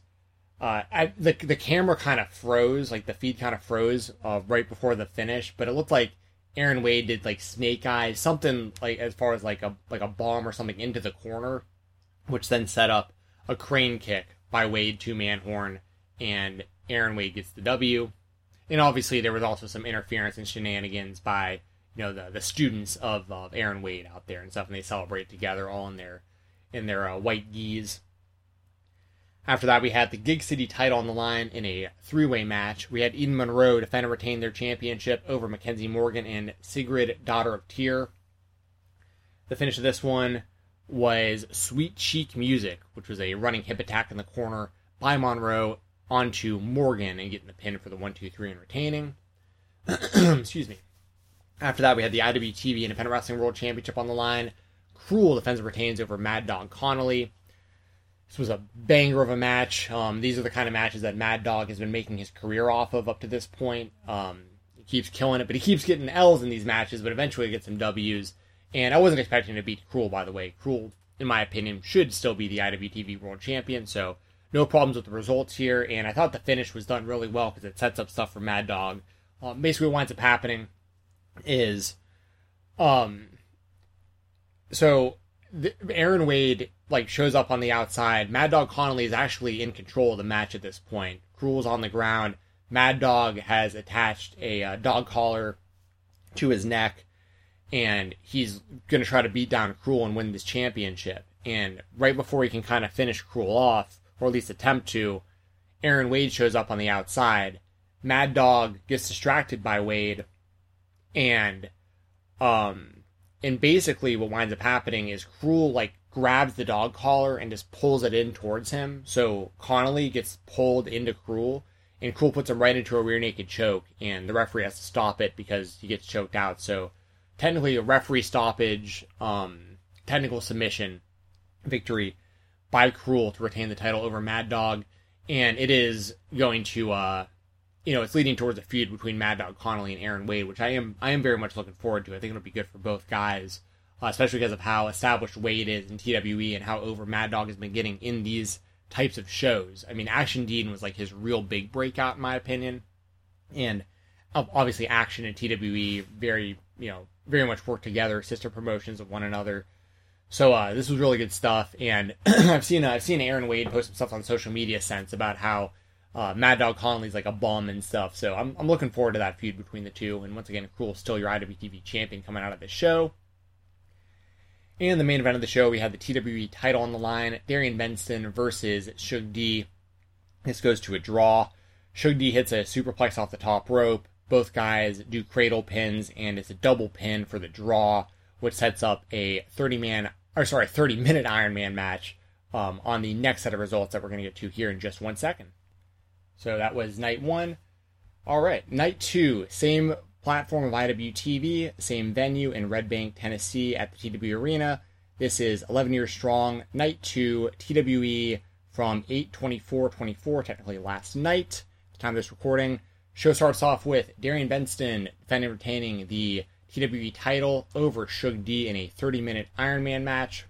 the camera kind of froze, like the feed kind of froze right before the finish, but it looked like Aaron Wade did like snake eyes, something like as far as like a bomb or something into the corner, which then set up a crane kick by Wade to Manhorn, and Aaron Wade gets the W. And obviously there was also some interference and shenanigans by the students of Aaron Wade out there and stuff, and they celebrate together all in their white gis. After that, we had the Gig City title on the line in a 3-way match. We had Eden Monroe defend and retain their championship over Mackenzie Morgan and Sigrid, daughter of Tyr. The finish of this one was Sweet Chic Music, which was a running hip attack in the corner by Monroe onto Morgan and getting the pin for the 1-2-3 and retaining. Excuse me. After that, we had the IWTV Independent Wrestling World Championship on the line. Cruel defends and retains over Mad Dog Connolly. This was a banger of a match. These are the kind of matches that Mad Dog has been making his career off of up to this point. He keeps killing it, but he keeps getting L's in these matches, but eventually gets some W's. And I wasn't expecting to beat Cruel, by the way. Cruel, in my opinion, should still be the IWTV World Champion, so no problems with the results here. And I thought the finish was done really well because it sets up stuff for Mad Dog. Basically what winds up happening is... So Aaron Wade like shows up on the outside. Mad Dog Connolly is actually in control of the match at this point. Cruel's on the ground. Mad Dog has attached a dog collar to his neck, and he's going to try to beat down Cruel and win this championship. And right before he can kind of finish Cruel off, or at least attempt to, Aaron Wade shows up on the outside. Mad Dog gets distracted by Wade, and basically what winds up happening is Cruel like grabs the dog collar and just pulls it in towards him. So Connolly gets pulled into Cruel, and Cruel puts him right into a rear naked choke, and the referee has to stop it because he gets choked out. So technically a referee stoppage, technical submission victory by Cruel to retain the title over Mad Dog. And it is going to, it's leading towards a feud between Mad Dog Connolly and Aaron Wade, which I am very much looking forward to. I think it'll be good for both guys, especially because of how established Wade is in TWE and how over Mad Dog has been getting in these types of shows. I mean, Action Dean was like his real big breakout, in my opinion. And obviously Action and TWE very much work together, sister promotions of one another. So this was really good stuff, and I've seen Aaron Wade post some stuff on social media since about how Mad Dog Connolly's like a bum and stuff. So I'm looking forward to that feud between the two. And once again, Cruel still your IWTV champion coming out of this show. And the main event of the show, we had the TWE title on the line, Darian Benston versus Shug D. This goes to a draw. Shug D hits a superplex off the top rope. Both guys do cradle pins, and it's a double pin for the draw, which sets up a 30-minute Iron Man match on the next set of results that we're going to get to here in just 1 second. So that was night 1. All right, night 2, same platform of IWTV, same venue in Red Bank, Tennessee at the TWE Arena. This is 11 Years Strong, night 2, TWE from 8/24/24, technically last night, at the time of this recording. Show starts off with Darian Benston defending and retaining the TWE title over Shug D in a 30-minute Iron Man match.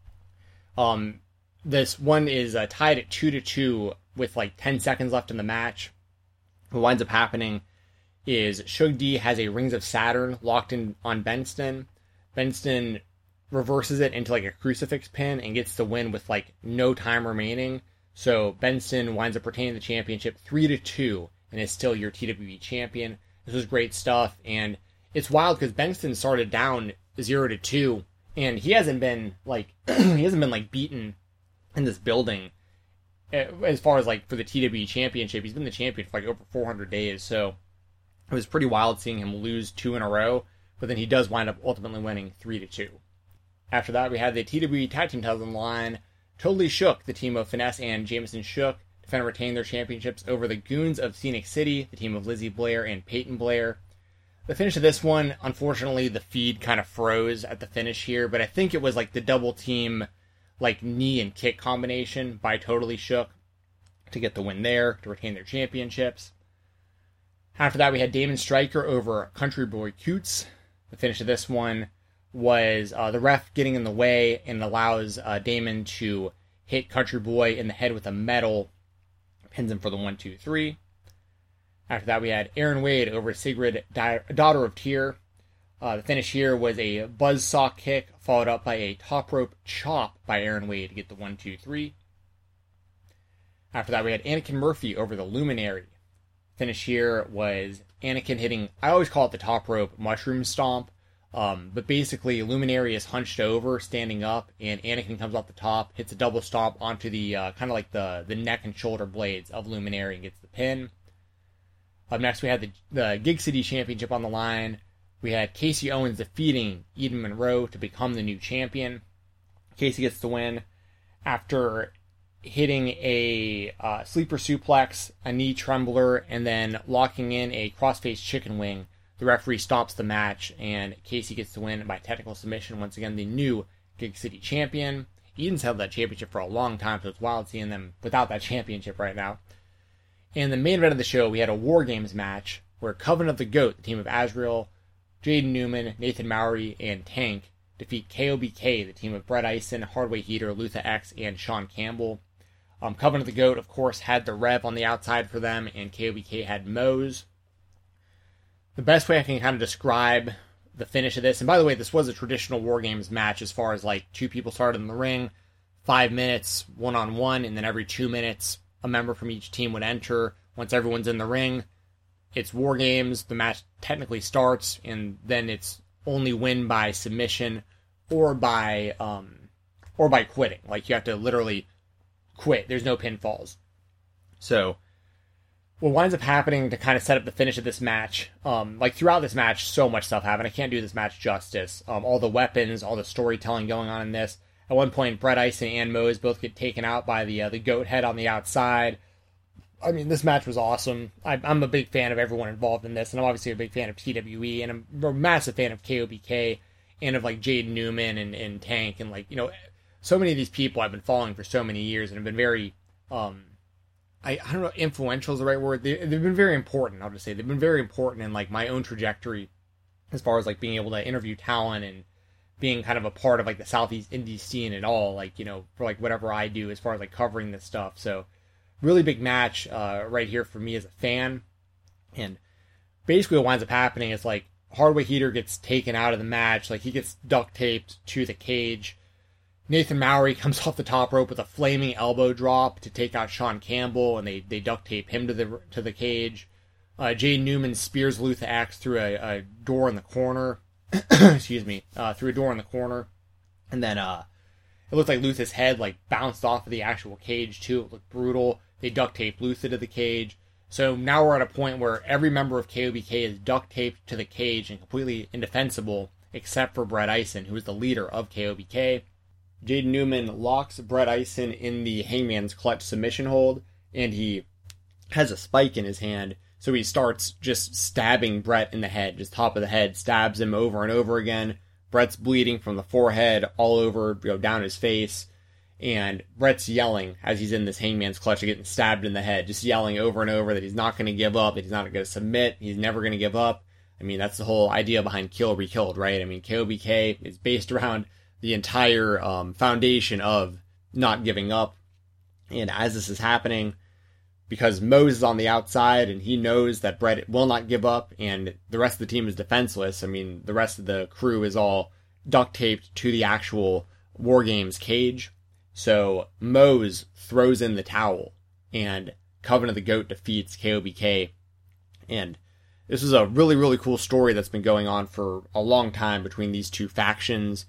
This one is tied at 2-2 with like 10 seconds left in the match. What winds up happening is Shug D has a Rings of Saturn locked in on Benston. Benston reverses it into like a crucifix pin and gets the win with like no time remaining. So Benston winds up retaining the championship 3-2 and is still your TWE champion. This was great stuff, and it's wild because Benston started down 0-2, and he hasn't been like beaten in this building as far as like for the TWE championship. He's been the champion for like over 400 days, so it was pretty wild seeing him lose 2 in a row, but then he does wind up ultimately winning 3-2. After that, we had the TWE tag team titles on the line. Totally Shook, the team of Finesse and Jameson Shook, defend and retain their championships over the Goons of Scenic City, the team of Lizzie Blair and Peyton Blair. The finish of this one, unfortunately, the feed kind of froze at the finish here, but I think it was like the double team, like knee and kick combination by Totally Shook to get the win there, to retain their championships. After that, we had Damon Stryker over Country Boy Coots. The finish of this one was the ref getting in the way and allows Damon to hit Country Boy in the head with a medal, pins him for the 1-2-3. After that, we had Aaron Wade over Sigrid, Daughter of Tyr. The finish here was a buzzsaw kick, followed up by a top rope chop by Aaron Wade to get the 1-2-3. After that, we had Anakin Murphy over the Luminary. Finish here was Anakin hitting, I always call it the top rope mushroom stomp, but basically Luminary is hunched over, standing up, and Anakin comes off the top, hits a double stomp onto the kind of like the neck and shoulder blades of Luminary and gets the pin. Up next, we had the Gig City Championship on the line. We had Casey Owens defeating Eden Monroe to become the new champion. Casey gets the win after hitting a sleeper suplex, a knee trembler, and then locking in a crossface chicken wing. The referee stops the match, and Casey gets the win by technical submission. Once again, the new Gig City champion. Eden's held that championship for a long time, so it's wild seeing them without that championship right now. And the main event of the show, we had a War Games match where Coven of the Goat, the team of Azrael, Jaden Newman, Nathan Mowry, and Tank, defeat KOBK, the team of Brett Eisen, Hardway Heater, Luther X, and Sean Campbell. Coven of the Goat, of course, had the Rev on the outside for them, and KOBK had Mose. The best way I can kind of describe the finish of this. And by the way, this was a traditional War Games match as far as like two people started in the ring, 5 minutes, one-on-one, and then every 2 minutes, a member from each team would enter. Once everyone's in the ring, it's War Games. The match technically starts, and then it's only win by submission or by quitting. Like, you have to literally quit. There's no pinfalls. So what winds up happening to kind of set up the finish of this match, like throughout this match, so much stuff happened. I can't do this match justice. All the weapons, all the storytelling going on in this. At one point, Brett Ison and Mose both get taken out by the goat head on the outside. I mean, this match was awesome. I'm a big fan of everyone involved in this, and I'm obviously a big fan of TWE, and I'm a massive fan of KOBK, and of, like, Jade Newman and Tank, and, like, you know, so many of these people I've been following for so many years, and have been very, I don't know, influential is the right word. They've been very important, I'll just say. They've been very important in, like, my own trajectory, as far as, like, being able to interview talent, and being kind of a part of, like, the Southeast indie scene and all, like, you know, for, like, whatever I do as far as, like, covering this stuff. So really big match right here for me as a fan. And basically what winds up happening is, like, Hardway Heater gets taken out of the match. Like, he gets duct taped to the cage. Nathan Mowry comes off the top rope with a flaming elbow drop to take out Sean Campbell, and they duct tape him to the cage. Jade Newman spears Luther Axe through a door in the corner. Excuse me, through a door in the corner. And then it looked like Luther's head, like, bounced off of the actual cage, too. It looked brutal. They duct taped Luther to the cage. So now we're at a point where every member of KOBK is duct taped to the cage and completely indefensible, except for Brett Ison, who is the leader of KOBK. Jade Newman locks Brett Ison in the Hangman's Clutch submission hold, and he has a spike in his hand, so he starts just stabbing Brett in the head, just top of the head, stabs him over and over again. Brett's bleeding from the forehead all over, down his face, and Brett's yelling as he's in this Hangman's Clutch, getting stabbed in the head, just yelling over and over that he's not going to give up, that he's not going to submit, he's never going to give up. I mean, that's the whole idea behind Kill or Be Killed, right? I mean, KOBK is based around the entire foundation of not giving up. And as this is happening, because Mose is on the outside and he knows that Brett will not give up and the rest of the team is defenseless, I mean, the rest of the crew is all duct taped to the actual War Games cage. So Mose throws in the towel and Covenant of the Goat defeats KOBK. And this is a really, really cool story that's been going on for a long time between these two factions.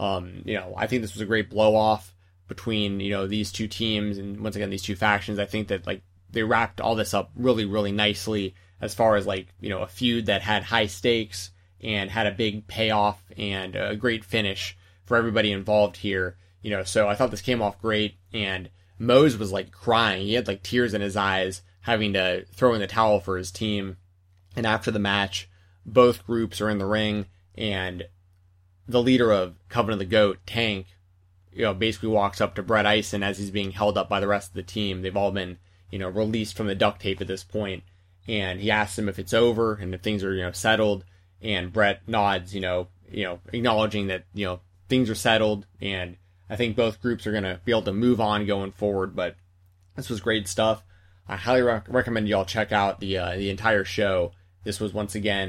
I think this was a great blow off between, these two teams and once again, these two factions. I think that, like, they wrapped all this up really, really nicely as far as, like, a feud that had high stakes and had a big payoff and a great finish for everybody involved here. So I thought this came off great, and Mose was, like, crying. He had, like, tears in his eyes having to throw in the towel for his team. And after the match, both groups are in the ring, and the leader of Covenant of the Goat, Tank, basically walks up to Brett Ison as he's being held up by the rest of the team. They've all been, released from the duct tape at this point, and he asks him if it's over and if things are, settled, and Brett nods, acknowledging that, things are settled, and I think both groups are going to be able to move on going forward. But this was great stuff. I highly recommend y'all check out the entire show. This was, once again,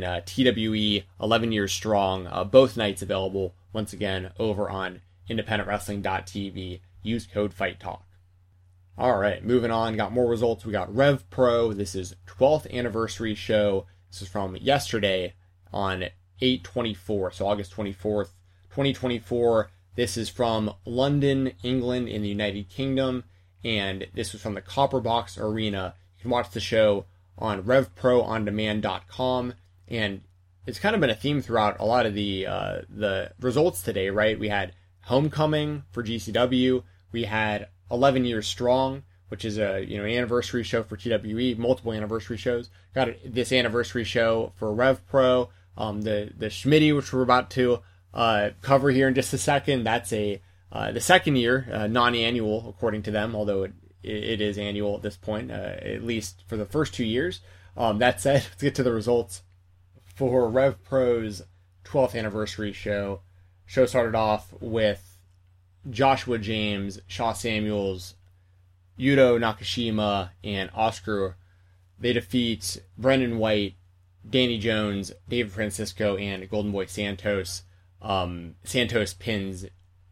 TWE 11 Years Strong, both nights available, once again, over on independentwrestling.tv. Use code FIGHTTALK. All right, moving on. Got more results. We got Rev Pro. This is 12th anniversary show. This is from yesterday on 8/24, so August 24th, 2024. This is from London, England, in the United Kingdom, and this was from the Copper Box Arena. You can watch the show on RevProOnDemand.com, and it's kind of been a theme throughout a lot of the results today, right? We had Homecoming for GCW. We had 11 Years Strong, which is an anniversary show for TWE, multiple anniversary shows. Got this anniversary show for Rev Pro. The Schmitty, which we're about to cover here in just a second. That's the second year, non-annual according to them, although it is annual at this point, at least for the first 2 years. That said, let's get to the results for Rev Pro's 12th anniversary show. Show started off with Joshua James, Shaw Samuels, Yuto Nakashima, and Oscar. They defeat Brendan White, Danny Jones, David Francisco, and Golden Boy Santos. Santos pins.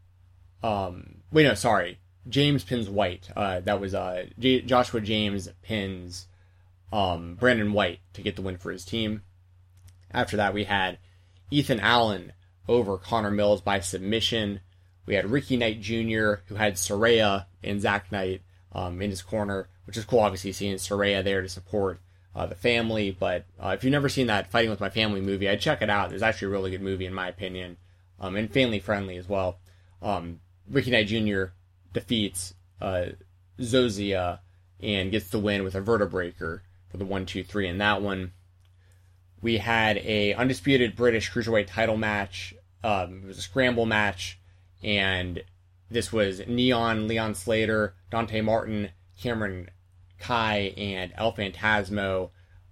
James pins White. That was Joshua James pins Brandon White to get the win for his team. After that, we had Ethan Allen over Connor Mills by submission. We had Ricky Knight Jr., who had Saraya and Zach Knight in his corner, which is cool, obviously, seeing Saraya there to support the family. But if you've never seen that Fighting With My Family movie, I'd check it out. It's actually a really good movie, in my opinion, and family-friendly as well. Ricky Knight Jr. defeats Zozia and gets the win with a vertebreaker for the 1-2-3 in that one. We had a undisputed British Cruiserweight title match. It was a scramble match, and this was Neon, Leon Slater, Dante Martin, Cameron Kai, and El Phantasmo.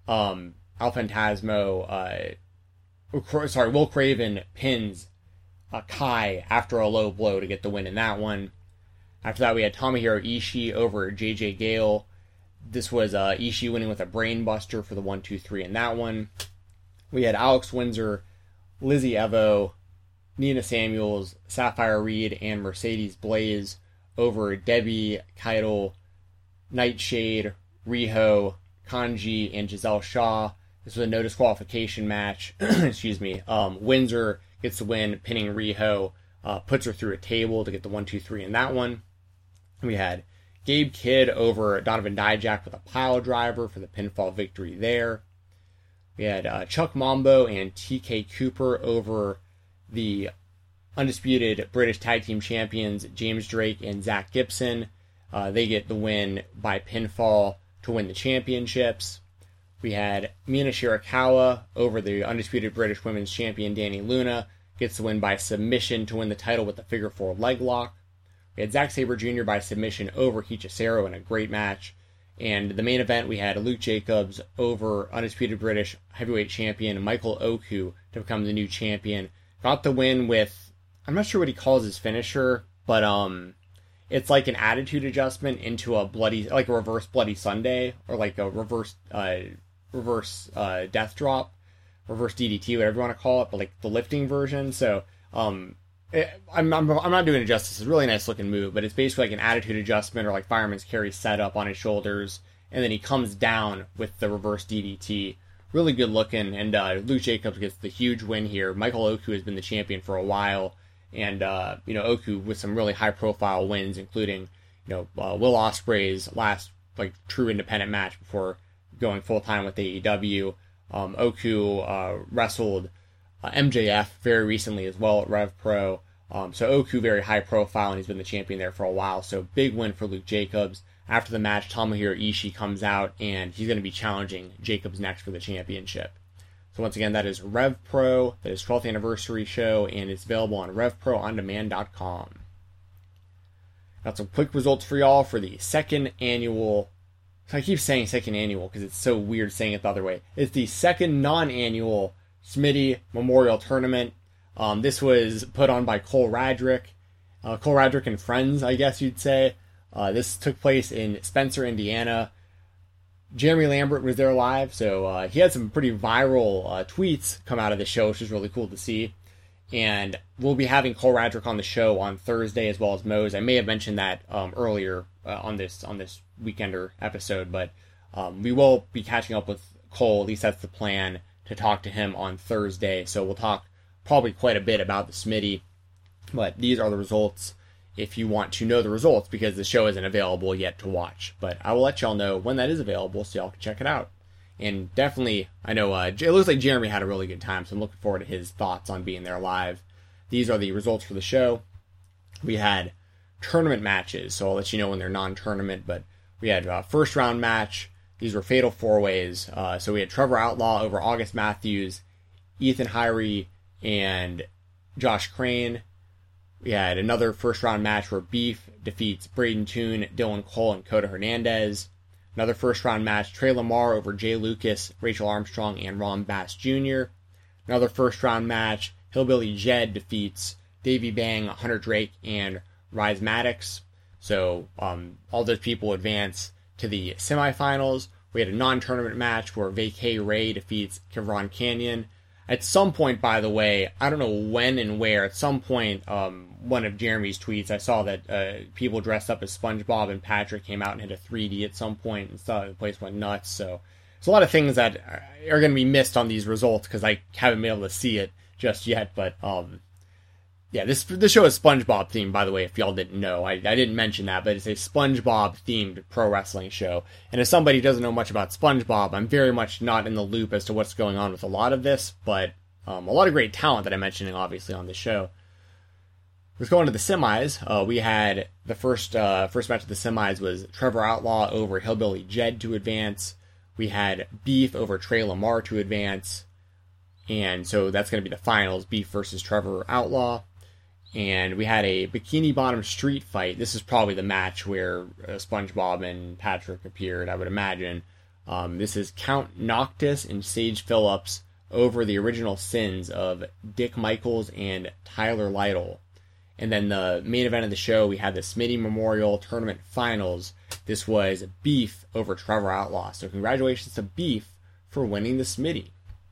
Will Craven pins Kai after a low blow to get the win in that one. After that, we had Tomohiro Ishii over JJ Gale. This was Ishii winning with a brain buster for the 1-2-3 in that one. We had Alex Windsor, Lizzie Evo, Nina Samuels, Sapphire Reed, and Mercedes Blaze over Debbie Keitel, Nightshade, Riho, Kanji, and Giselle Shaw. This was a no disqualification match. Excuse me. Windsor gets the win, pinning Riho, puts her through a table to get the 1-2-3 in that one. We had Gabe Kidd over Donovan Dijak with a pile driver for the pinfall victory there. We had Chuck Mambo and TK Cooper over the undisputed British Tag Team Champions James Drake and Zach Gibson. They get the win by pinfall to win the championships. We had Mina Shirakawa over the undisputed British Women's Champion Dani Luna. Gets the win by submission to win the title with the figure 4 leg lock. We had Zack Sabre Jr. by submission over Hechicero in a great match. And the main event, we had Luke Jacobs over undisputed British heavyweight champion Michael Oku to become the new champion. Got the win with, I'm not sure what he calls his finisher, but it's like an attitude adjustment into a reverse Bloody Sunday, or like a reverse death drop, reverse DDT, whatever you want to call it, but like the lifting version. So I'm not doing it justice. It's a really nice looking move, but it's basically like an attitude adjustment or like fireman's carry set up on his shoulders, and then he comes down with the reverse DDT. Really good looking, and Luke Jacobs gets the huge win here. Michael Oku has been the champion for a while, and Oku with some really high profile wins, including Will Ospreay's last like true independent match before going full time with AEW. Oku wrestled MJF very recently as well at Rev Pro. So Oku very high profile, and he's been the champion there for a while. So big win for Luke Jacobs. After the match, Tomohiro Ishii comes out, and he's going to be challenging Jacobs next for the championship. So once again, that is Rev Pro. That is 12th anniversary show, and it's available on RevProOnDemand.com. Got some quick results for y'all for the second annual. I keep saying second annual because it's so weird saying it the other way. It's the second non-annual Smitty Memorial Tournament. This was put on by Cole Radrick. Cole Radrick and friends, I guess you'd say. This took place in Spencer, Indiana. Jeremy Lambert was there live, so he had some pretty viral tweets come out of the show, which is really cool to see. And we'll be having Cole Radrick on the show on Thursday as well as Mose. I may have mentioned that earlier on this Weekender episode, but we will be catching up with Cole. At least that's the plan, to talk to him on Thursday. So we'll talk probably quite a bit about the Smitty. But these are the results if you want to know the results, because the show isn't available yet to watch. But I will let y'all know when that is available so y'all can check it out. And definitely, I know it looks like Jeremy had a really good time, so I'm looking forward to his thoughts on being there live. These are the results for the show. We had tournament matches, so I'll let you know when they're non-tournament, but we had a first round match. These were fatal four-ways. So we had Trevor Outlaw over August Matthews, Ethan Hyrie, and Josh Crane. We had another first round match where Beef defeats Braden Toon, Dylan Cole, and Coda Hernandez. Another first round match, Trey Lamar over Jay Lucas, Rachel Armstrong, and Ron Bass Jr. Another first round match, Hillbilly Jed defeats Davey Bang, Hunter Drake, and Rise Maddox. So all those people advance to the semifinals. We had a non-tournament match where Vacay Ray defeats Kevron Canyon. At some point, by the way, I don't know when and where, at some point, one of Jeremy's tweets, I saw that people dressed up as SpongeBob and Patrick came out and hit a 3D at some point and the place went nuts. So there's a lot of things that are going to be missed on these results because I haven't been able to see it just yet. But yeah, this show is SpongeBob themed, by the way, if y'all didn't know. I didn't mention that, but it's a SpongeBob themed pro wrestling show. And as somebody who doesn't know much about SpongeBob, I'm very much not in the loop as to what's going on with a lot of this, but a lot of great talent that I'm mentioning, obviously, on this show. Let's go into the semis. We had the first match of the semis was Trevor Outlaw over Hillbilly Jed to advance. We had Beef over Trey Lamar to advance. And so that's going to be the finals, Beef versus Trevor Outlaw. And we had a Bikini Bottom street fight. This is probably the match where SpongeBob and Patrick appeared, I would imagine. This is Count Noctis and Sage Phillips over the original sins of Dick Michaels and Tyler Lytle. And then the main event of the show, we had the Smitty Memorial Tournament Finals. This was Beef over Trevor Outlaw. So congratulations to Beef for winning the Smitty.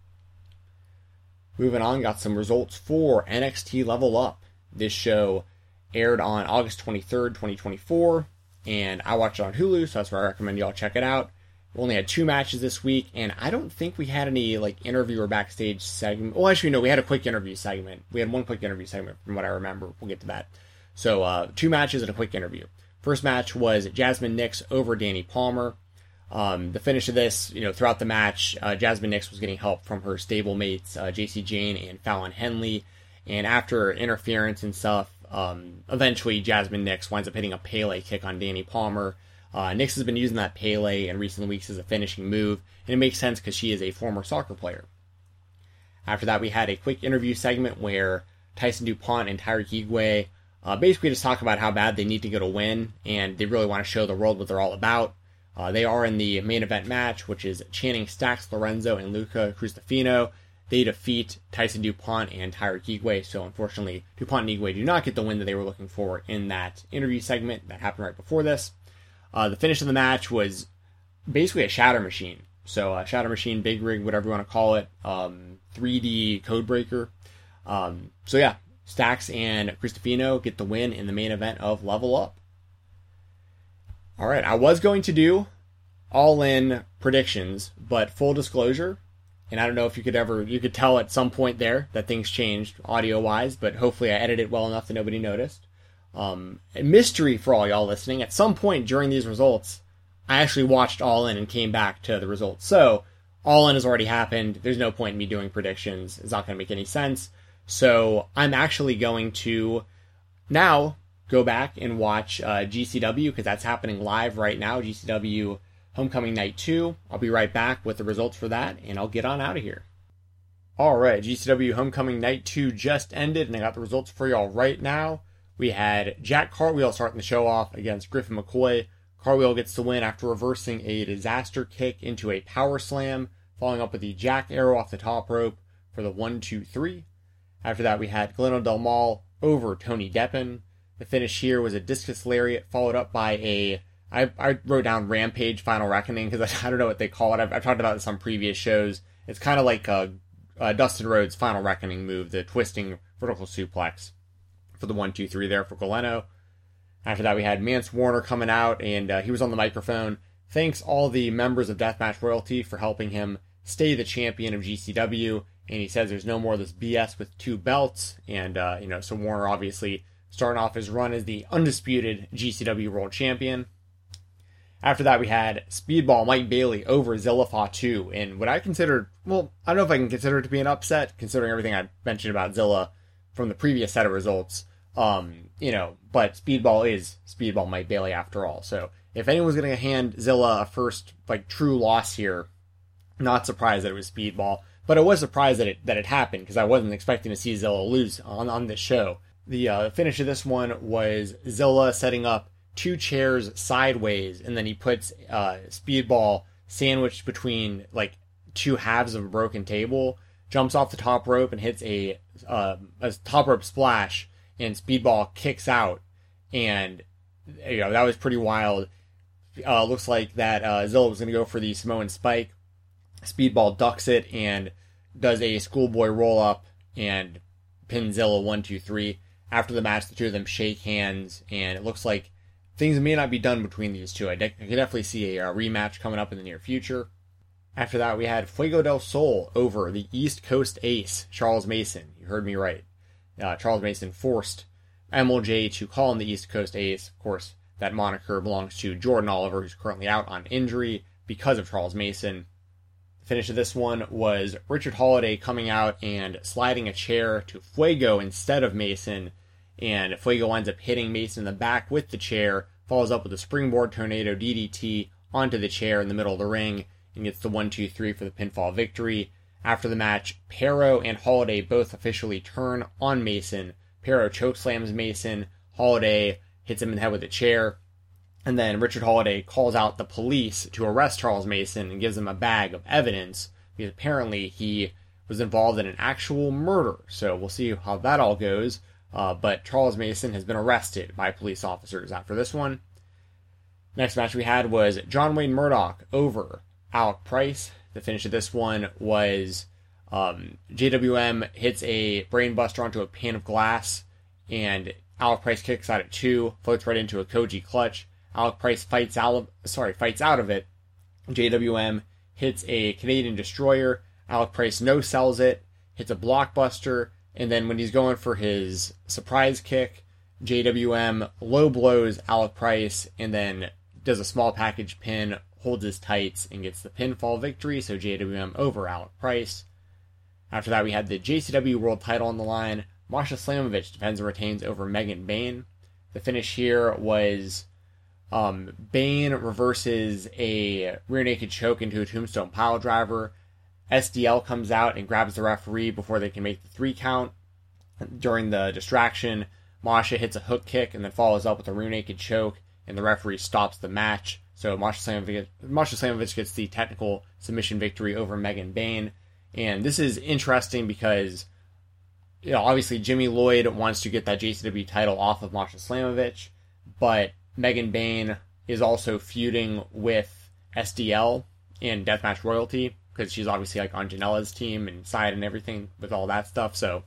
Moving on, got some results for NXT Level Up. This show aired on August 23rd, 2024, and I watched it on Hulu, so that's where I recommend y'all check it out. We only had 2 matches this week, and I don't think we had any interview or backstage segment. Well, actually, no, we had a quick interview segment. We had one quick interview segment from what I remember. We'll get to that. So, 2 matches and a quick interview. First match was Jasmine Nix over Danny Palmer. The finish of this, throughout the match, Jasmine Nix was getting help from her stablemates, JC Jane and Fallon Henley. And after interference and stuff, eventually Jasmine Nix winds up hitting a Pele kick on Danny Palmer. Nix has been using that Pele in recent weeks as a finishing move, and it makes sense because she is a former soccer player. After that, we had a quick interview segment where Tyson DuPont and Tyreek Igwe basically just talk about how bad they need to get a win, and they really want to show the world what they're all about. They are in the main event match, which is Channing Stacks Lorenzo and Luca Cristofino. They defeat Tyson DuPont and Tyreek Igwe, so unfortunately, DuPont and Igwe do not get the win that they were looking for in that interview segment that happened right before this. The finish of the match was basically a shatter machine. So, shatter machine, big rig, whatever you want to call it, 3D codebreaker. So yeah, Stacks and Cristofino get the win in the main event of Level Up. Alright, I was going to do all-in predictions, but full disclosure, and I don't know if you could tell at some point there that things changed audio-wise, but hopefully I edited it well enough that nobody noticed. A mystery for all y'all listening, at some point during these results, I actually watched All In and came back to the results. So, All In has already happened. There's no point in me doing predictions. It's not going to make any sense. So, I'm actually going to now go back and watch GCW, because that's happening live right now. GCW Homecoming Night 2. I'll be right back with the results for that, and I'll get on out of here. Alright, GCW Homecoming Night 2 just ended, and I got the results for y'all right now. We had Jack Cartwheel starting the show off against Griffin McCoy. Cartwheel gets the win after reversing a disaster kick into a power slam, following up with the Jack Arrow off the top rope for the 1-2-3. After that, we had Glenn Del Mal over Tony Deppen. The finish here was a discus lariat, followed up by I wrote down Rampage Final Reckoning, because I don't know what they call it. I've talked about this on previous shows. It's kind of like Dustin Rhodes' Final Reckoning move, the twisting vertical suplex for the 1-2-3 there for Galeno. After that, we had Mance Warner coming out, and he was on the microphone. Thanks all the members of Deathmatch Royalty for helping him stay the champion of GCW, and he says there's no more of this BS with 2 belts, and, so Warner obviously starting off his run as the undisputed GCW World Champion. After that, we had Speedball Mike Bailey over Zilla Fatu, and what I considered, well, I don't know if I can consider it to be an upset, considering everything I mentioned about Zilla from the previous set of results, but Speedball is Speedball Mike Bailey after all. So if anyone's going to hand Zilla a first true loss here, not surprised that it was Speedball, but I was surprised that it happened, because I wasn't expecting to see Zilla lose on this show. The finish of this one was Zilla setting up 2 chairs sideways, and then he puts Speedball sandwiched between 2 halves of a broken table, jumps off the top rope and hits a top rope splash, and Speedball kicks out, and that was pretty wild. Looks like that Zilla was going to go for the Samoan Spike. Speedball ducks it and does a schoolboy roll up and pins Zilla 1-2-3. After the match, the two of them shake hands, and it looks like things may not be done between these two. I could definitely see a rematch coming up in the near future. After that, we had Fuego del Sol over the East Coast Ace, Charles Mason. You heard me right. Charles Mason forced MLJ to call him the East Coast Ace. Of course, that moniker belongs to Jordan Oliver, who's currently out on injury because of Charles Mason. The finish of this one was Richard Holiday coming out and sliding a chair to Fuego instead of Mason, and Fuego ends up hitting Mason in the back with the chair, follows up with a springboard tornado DDT onto the chair in the middle of the ring, and gets the 1-2-3 for the pinfall victory. After the match, Pero and Holiday both officially turn on Mason. Pero chokeslams Mason, Holiday hits him in the head with a chair, and then Richard Holiday calls out the police to arrest Charles Mason and gives him a bag of evidence, because apparently he was involved in an actual murder. So we'll see how that all goes, but Charles Mason has been arrested by police officers after this one. Next match we had was John Wayne Murdoch over Alec Price. The finish of this one was JWM hits a brainbuster onto a pane of glass, and Alec Price kicks out at 2, floats right into a Koji clutch. Alec Price fights out of it. JWM hits a Canadian Destroyer. Alec Price no-sells it, hits a blockbuster, and then when he's going for his surprise kick, JWM low blows Alec Price and then does a small package pin, holds his tights, and gets the pinfall victory, so JWM over Alec Price. After that, we had the JCW World title on the line. Masha Slamovich defends and retains over Megan Bayne. The finish here was Bayne reverses a rear naked choke into a tombstone pile driver. SDL comes out and grabs the referee before they can make the 3 count. During the distraction, Masha hits a hook kick and then follows up with a rear naked choke, and the referee stops the match. So Masha Slamovich gets the technical submission victory over Megan Bayne. And this is interesting because, obviously Jimmy Lloyd wants to get that JCW title off of Masha Slamovich, but Megan Bayne is also feuding with SDL in Deathmatch Royalty, because she's obviously like on Janela's team and side and everything with all that stuff. So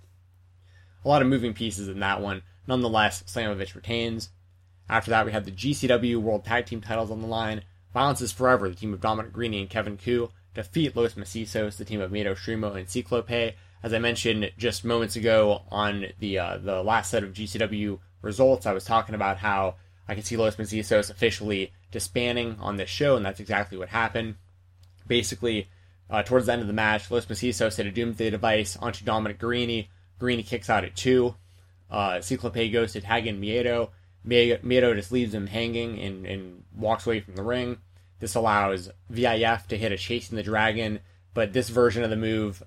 a lot of moving pieces in that one. Nonetheless, Slamovich retains. After that, we have the GCW World Tag Team titles on the line. Violence is Forever, the team of Dominic Greeny and Kevin Koo, defeat Los Macizos, the team of Mato Shrimo and Ciclope. As I mentioned just moments ago on the last set of GCW results, I was talking about how I could see Los Macizos officially disbanding on this show, and that's exactly what happened. Basically, towards the end of the match, Los Macizos hit a Doomsday device onto Dominic Greeny. Greeny kicks out at 2. Ciclope goes to tag in Miedo. Miedo just leaves him hanging and walks away from the ring. This allows VIF to hit a Chasing the Dragon, but this version of the move,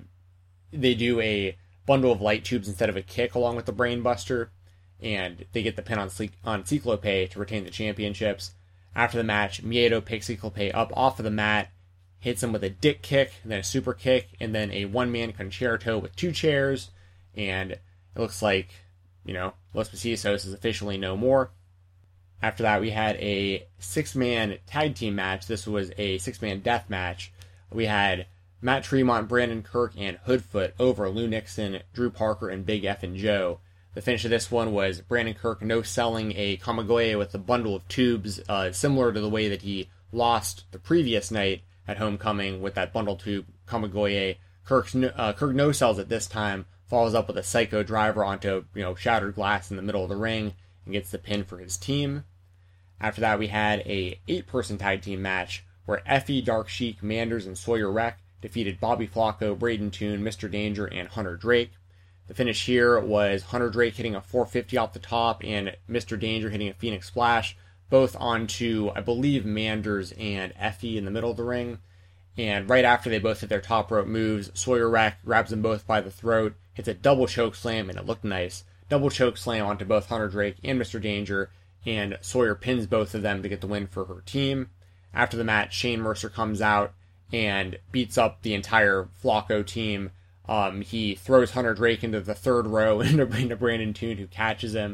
they do a bundle of light tubes instead of a kick along with the Brainbuster, and they get the pin on Ciclope to retain the championships. After the match, Miedo picks Ciclope up off of the mat, hits him with a dick kick, and then a super kick, and then a one-man concerto with 2 chairs, and it looks like, Los Macizos is officially no more. After that, we had a 6-man tag team match. This was a 6-man death match. We had Matt Tremont, Brandon Kirk, and Hoodfoot over Lou Nixon, Drew Parker, and Big F and Joe. The finish of this one was Brandon Kirk no-selling a Kamigoye with a bundle of tubes, similar to the way that he lost the previous night at Homecoming with that bundle tube Kamigoye. Kirk no-sells it this time, follows up with a Psycho Driver onto shattered glass in the middle of the ring, and gets the pin for his team. After that, we had a 8-person tag team match where Effie, Dark Sheik, Manders, and Sawyer Wreck defeated Bobby Flacco, Braden Toon, Mr. Danger, and Hunter Drake. The finish here was Hunter Drake hitting a 450 off the top and Mr. Danger hitting a Phoenix Splash, both onto, I believe, Manders and Effie in the middle of the ring. And right after they both hit their top rope moves, Sawyer Wreck grabs them both by the throat, hits a double choke slam, and it looked nice. Double choke slam onto both Hunter Drake and Mr. Danger, and Sawyer pins both of them to get the win for her team. After the match, Shane Mercer comes out and beats up the entire Flacco team. He throws Hunter Drake into the third row into Brandon Toon, who catches him.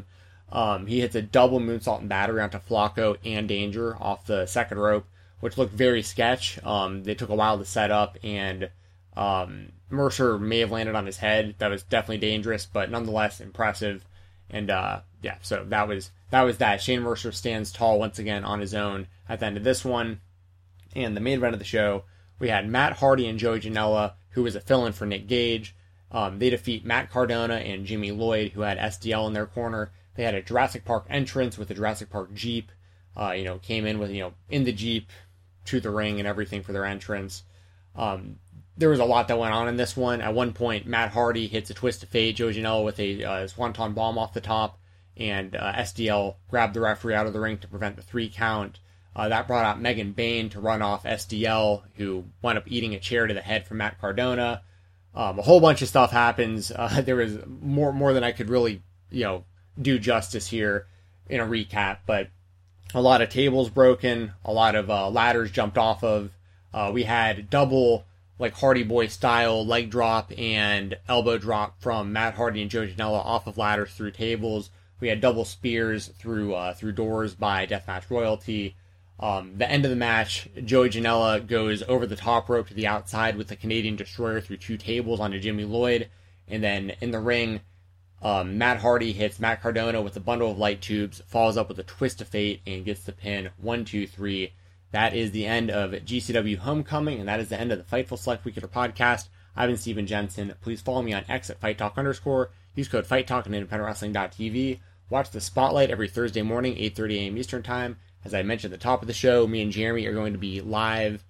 He hits a double moonsault and battery onto Flacco and Danger off the second rope, which looked very sketch. They took a while to set up, and Mercer may have landed on his head. That was definitely dangerous, but nonetheless impressive. And so that was that. Shane Mercer stands tall once again on his own at the end of this one. And the main event of the show, we had Matt Hardy and Joey Janela, who was a fill-in for Nick Gage. They defeat Matt Cardona and Jimmy Lloyd, who had SDL in their corner. They had a Jurassic Park entrance with a Jurassic Park Jeep. Came in with, in the Jeep to the ring and everything for their entrance. There was a lot that went on in this one. At one point, Matt Hardy hits a twist of fate, Joey Janela with a Swanton bomb off the top, and SDL grabbed the referee out of the ring to prevent the 3 count. That brought out Megan Bain to run off SDL, who wound up eating a chair to the head from Matt Cardona. A whole bunch of stuff happens. There was more than I could really, do justice here in a recap, but a lot of tables broken, a lot of ladders jumped off of. We had double, Hardy Boy style leg drop and elbow drop from Matt Hardy and Joe Janela off of ladders through tables. We had double spears through doors by Deathmatch Royalty. The end of the match, Joey Janela goes over the top rope to the outside with the Canadian Destroyer through 2 tables onto Jimmy Lloyd. And then in the ring, Matt Hardy hits Matt Cardona with a bundle of light tubes, follows up with a twist of fate, and gets the pin. 1, 2, 3. That is the end of GCW Homecoming, and that is the end of the Fightful Select Weekender podcast. I've been Steven Jensen. Please follow me on X at FightTalk_. Use code FightTalk on IndependentWrestling.tv. Watch the Spotlight every Thursday morning, 8:30 a.m. Eastern Time. As I mentioned at the top of the show, me and Jeremy are going to be live.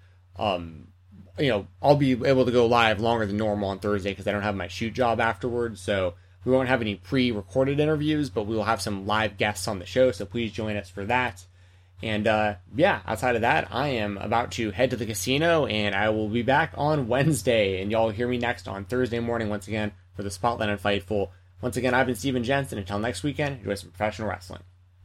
I'll be able to go live longer than normal on Thursday because I don't have my shoot job afterwards. So we won't have any pre-recorded interviews, but we will have some live guests on the show. So please join us for that. And outside of that, I am about to head to the casino, and I will be back on Wednesday. And y'all hear me next on Thursday morning once again for the Spotlight on Fightful. Once again, I've been Steven Jensen. Until next weekend, enjoy some professional wrestling.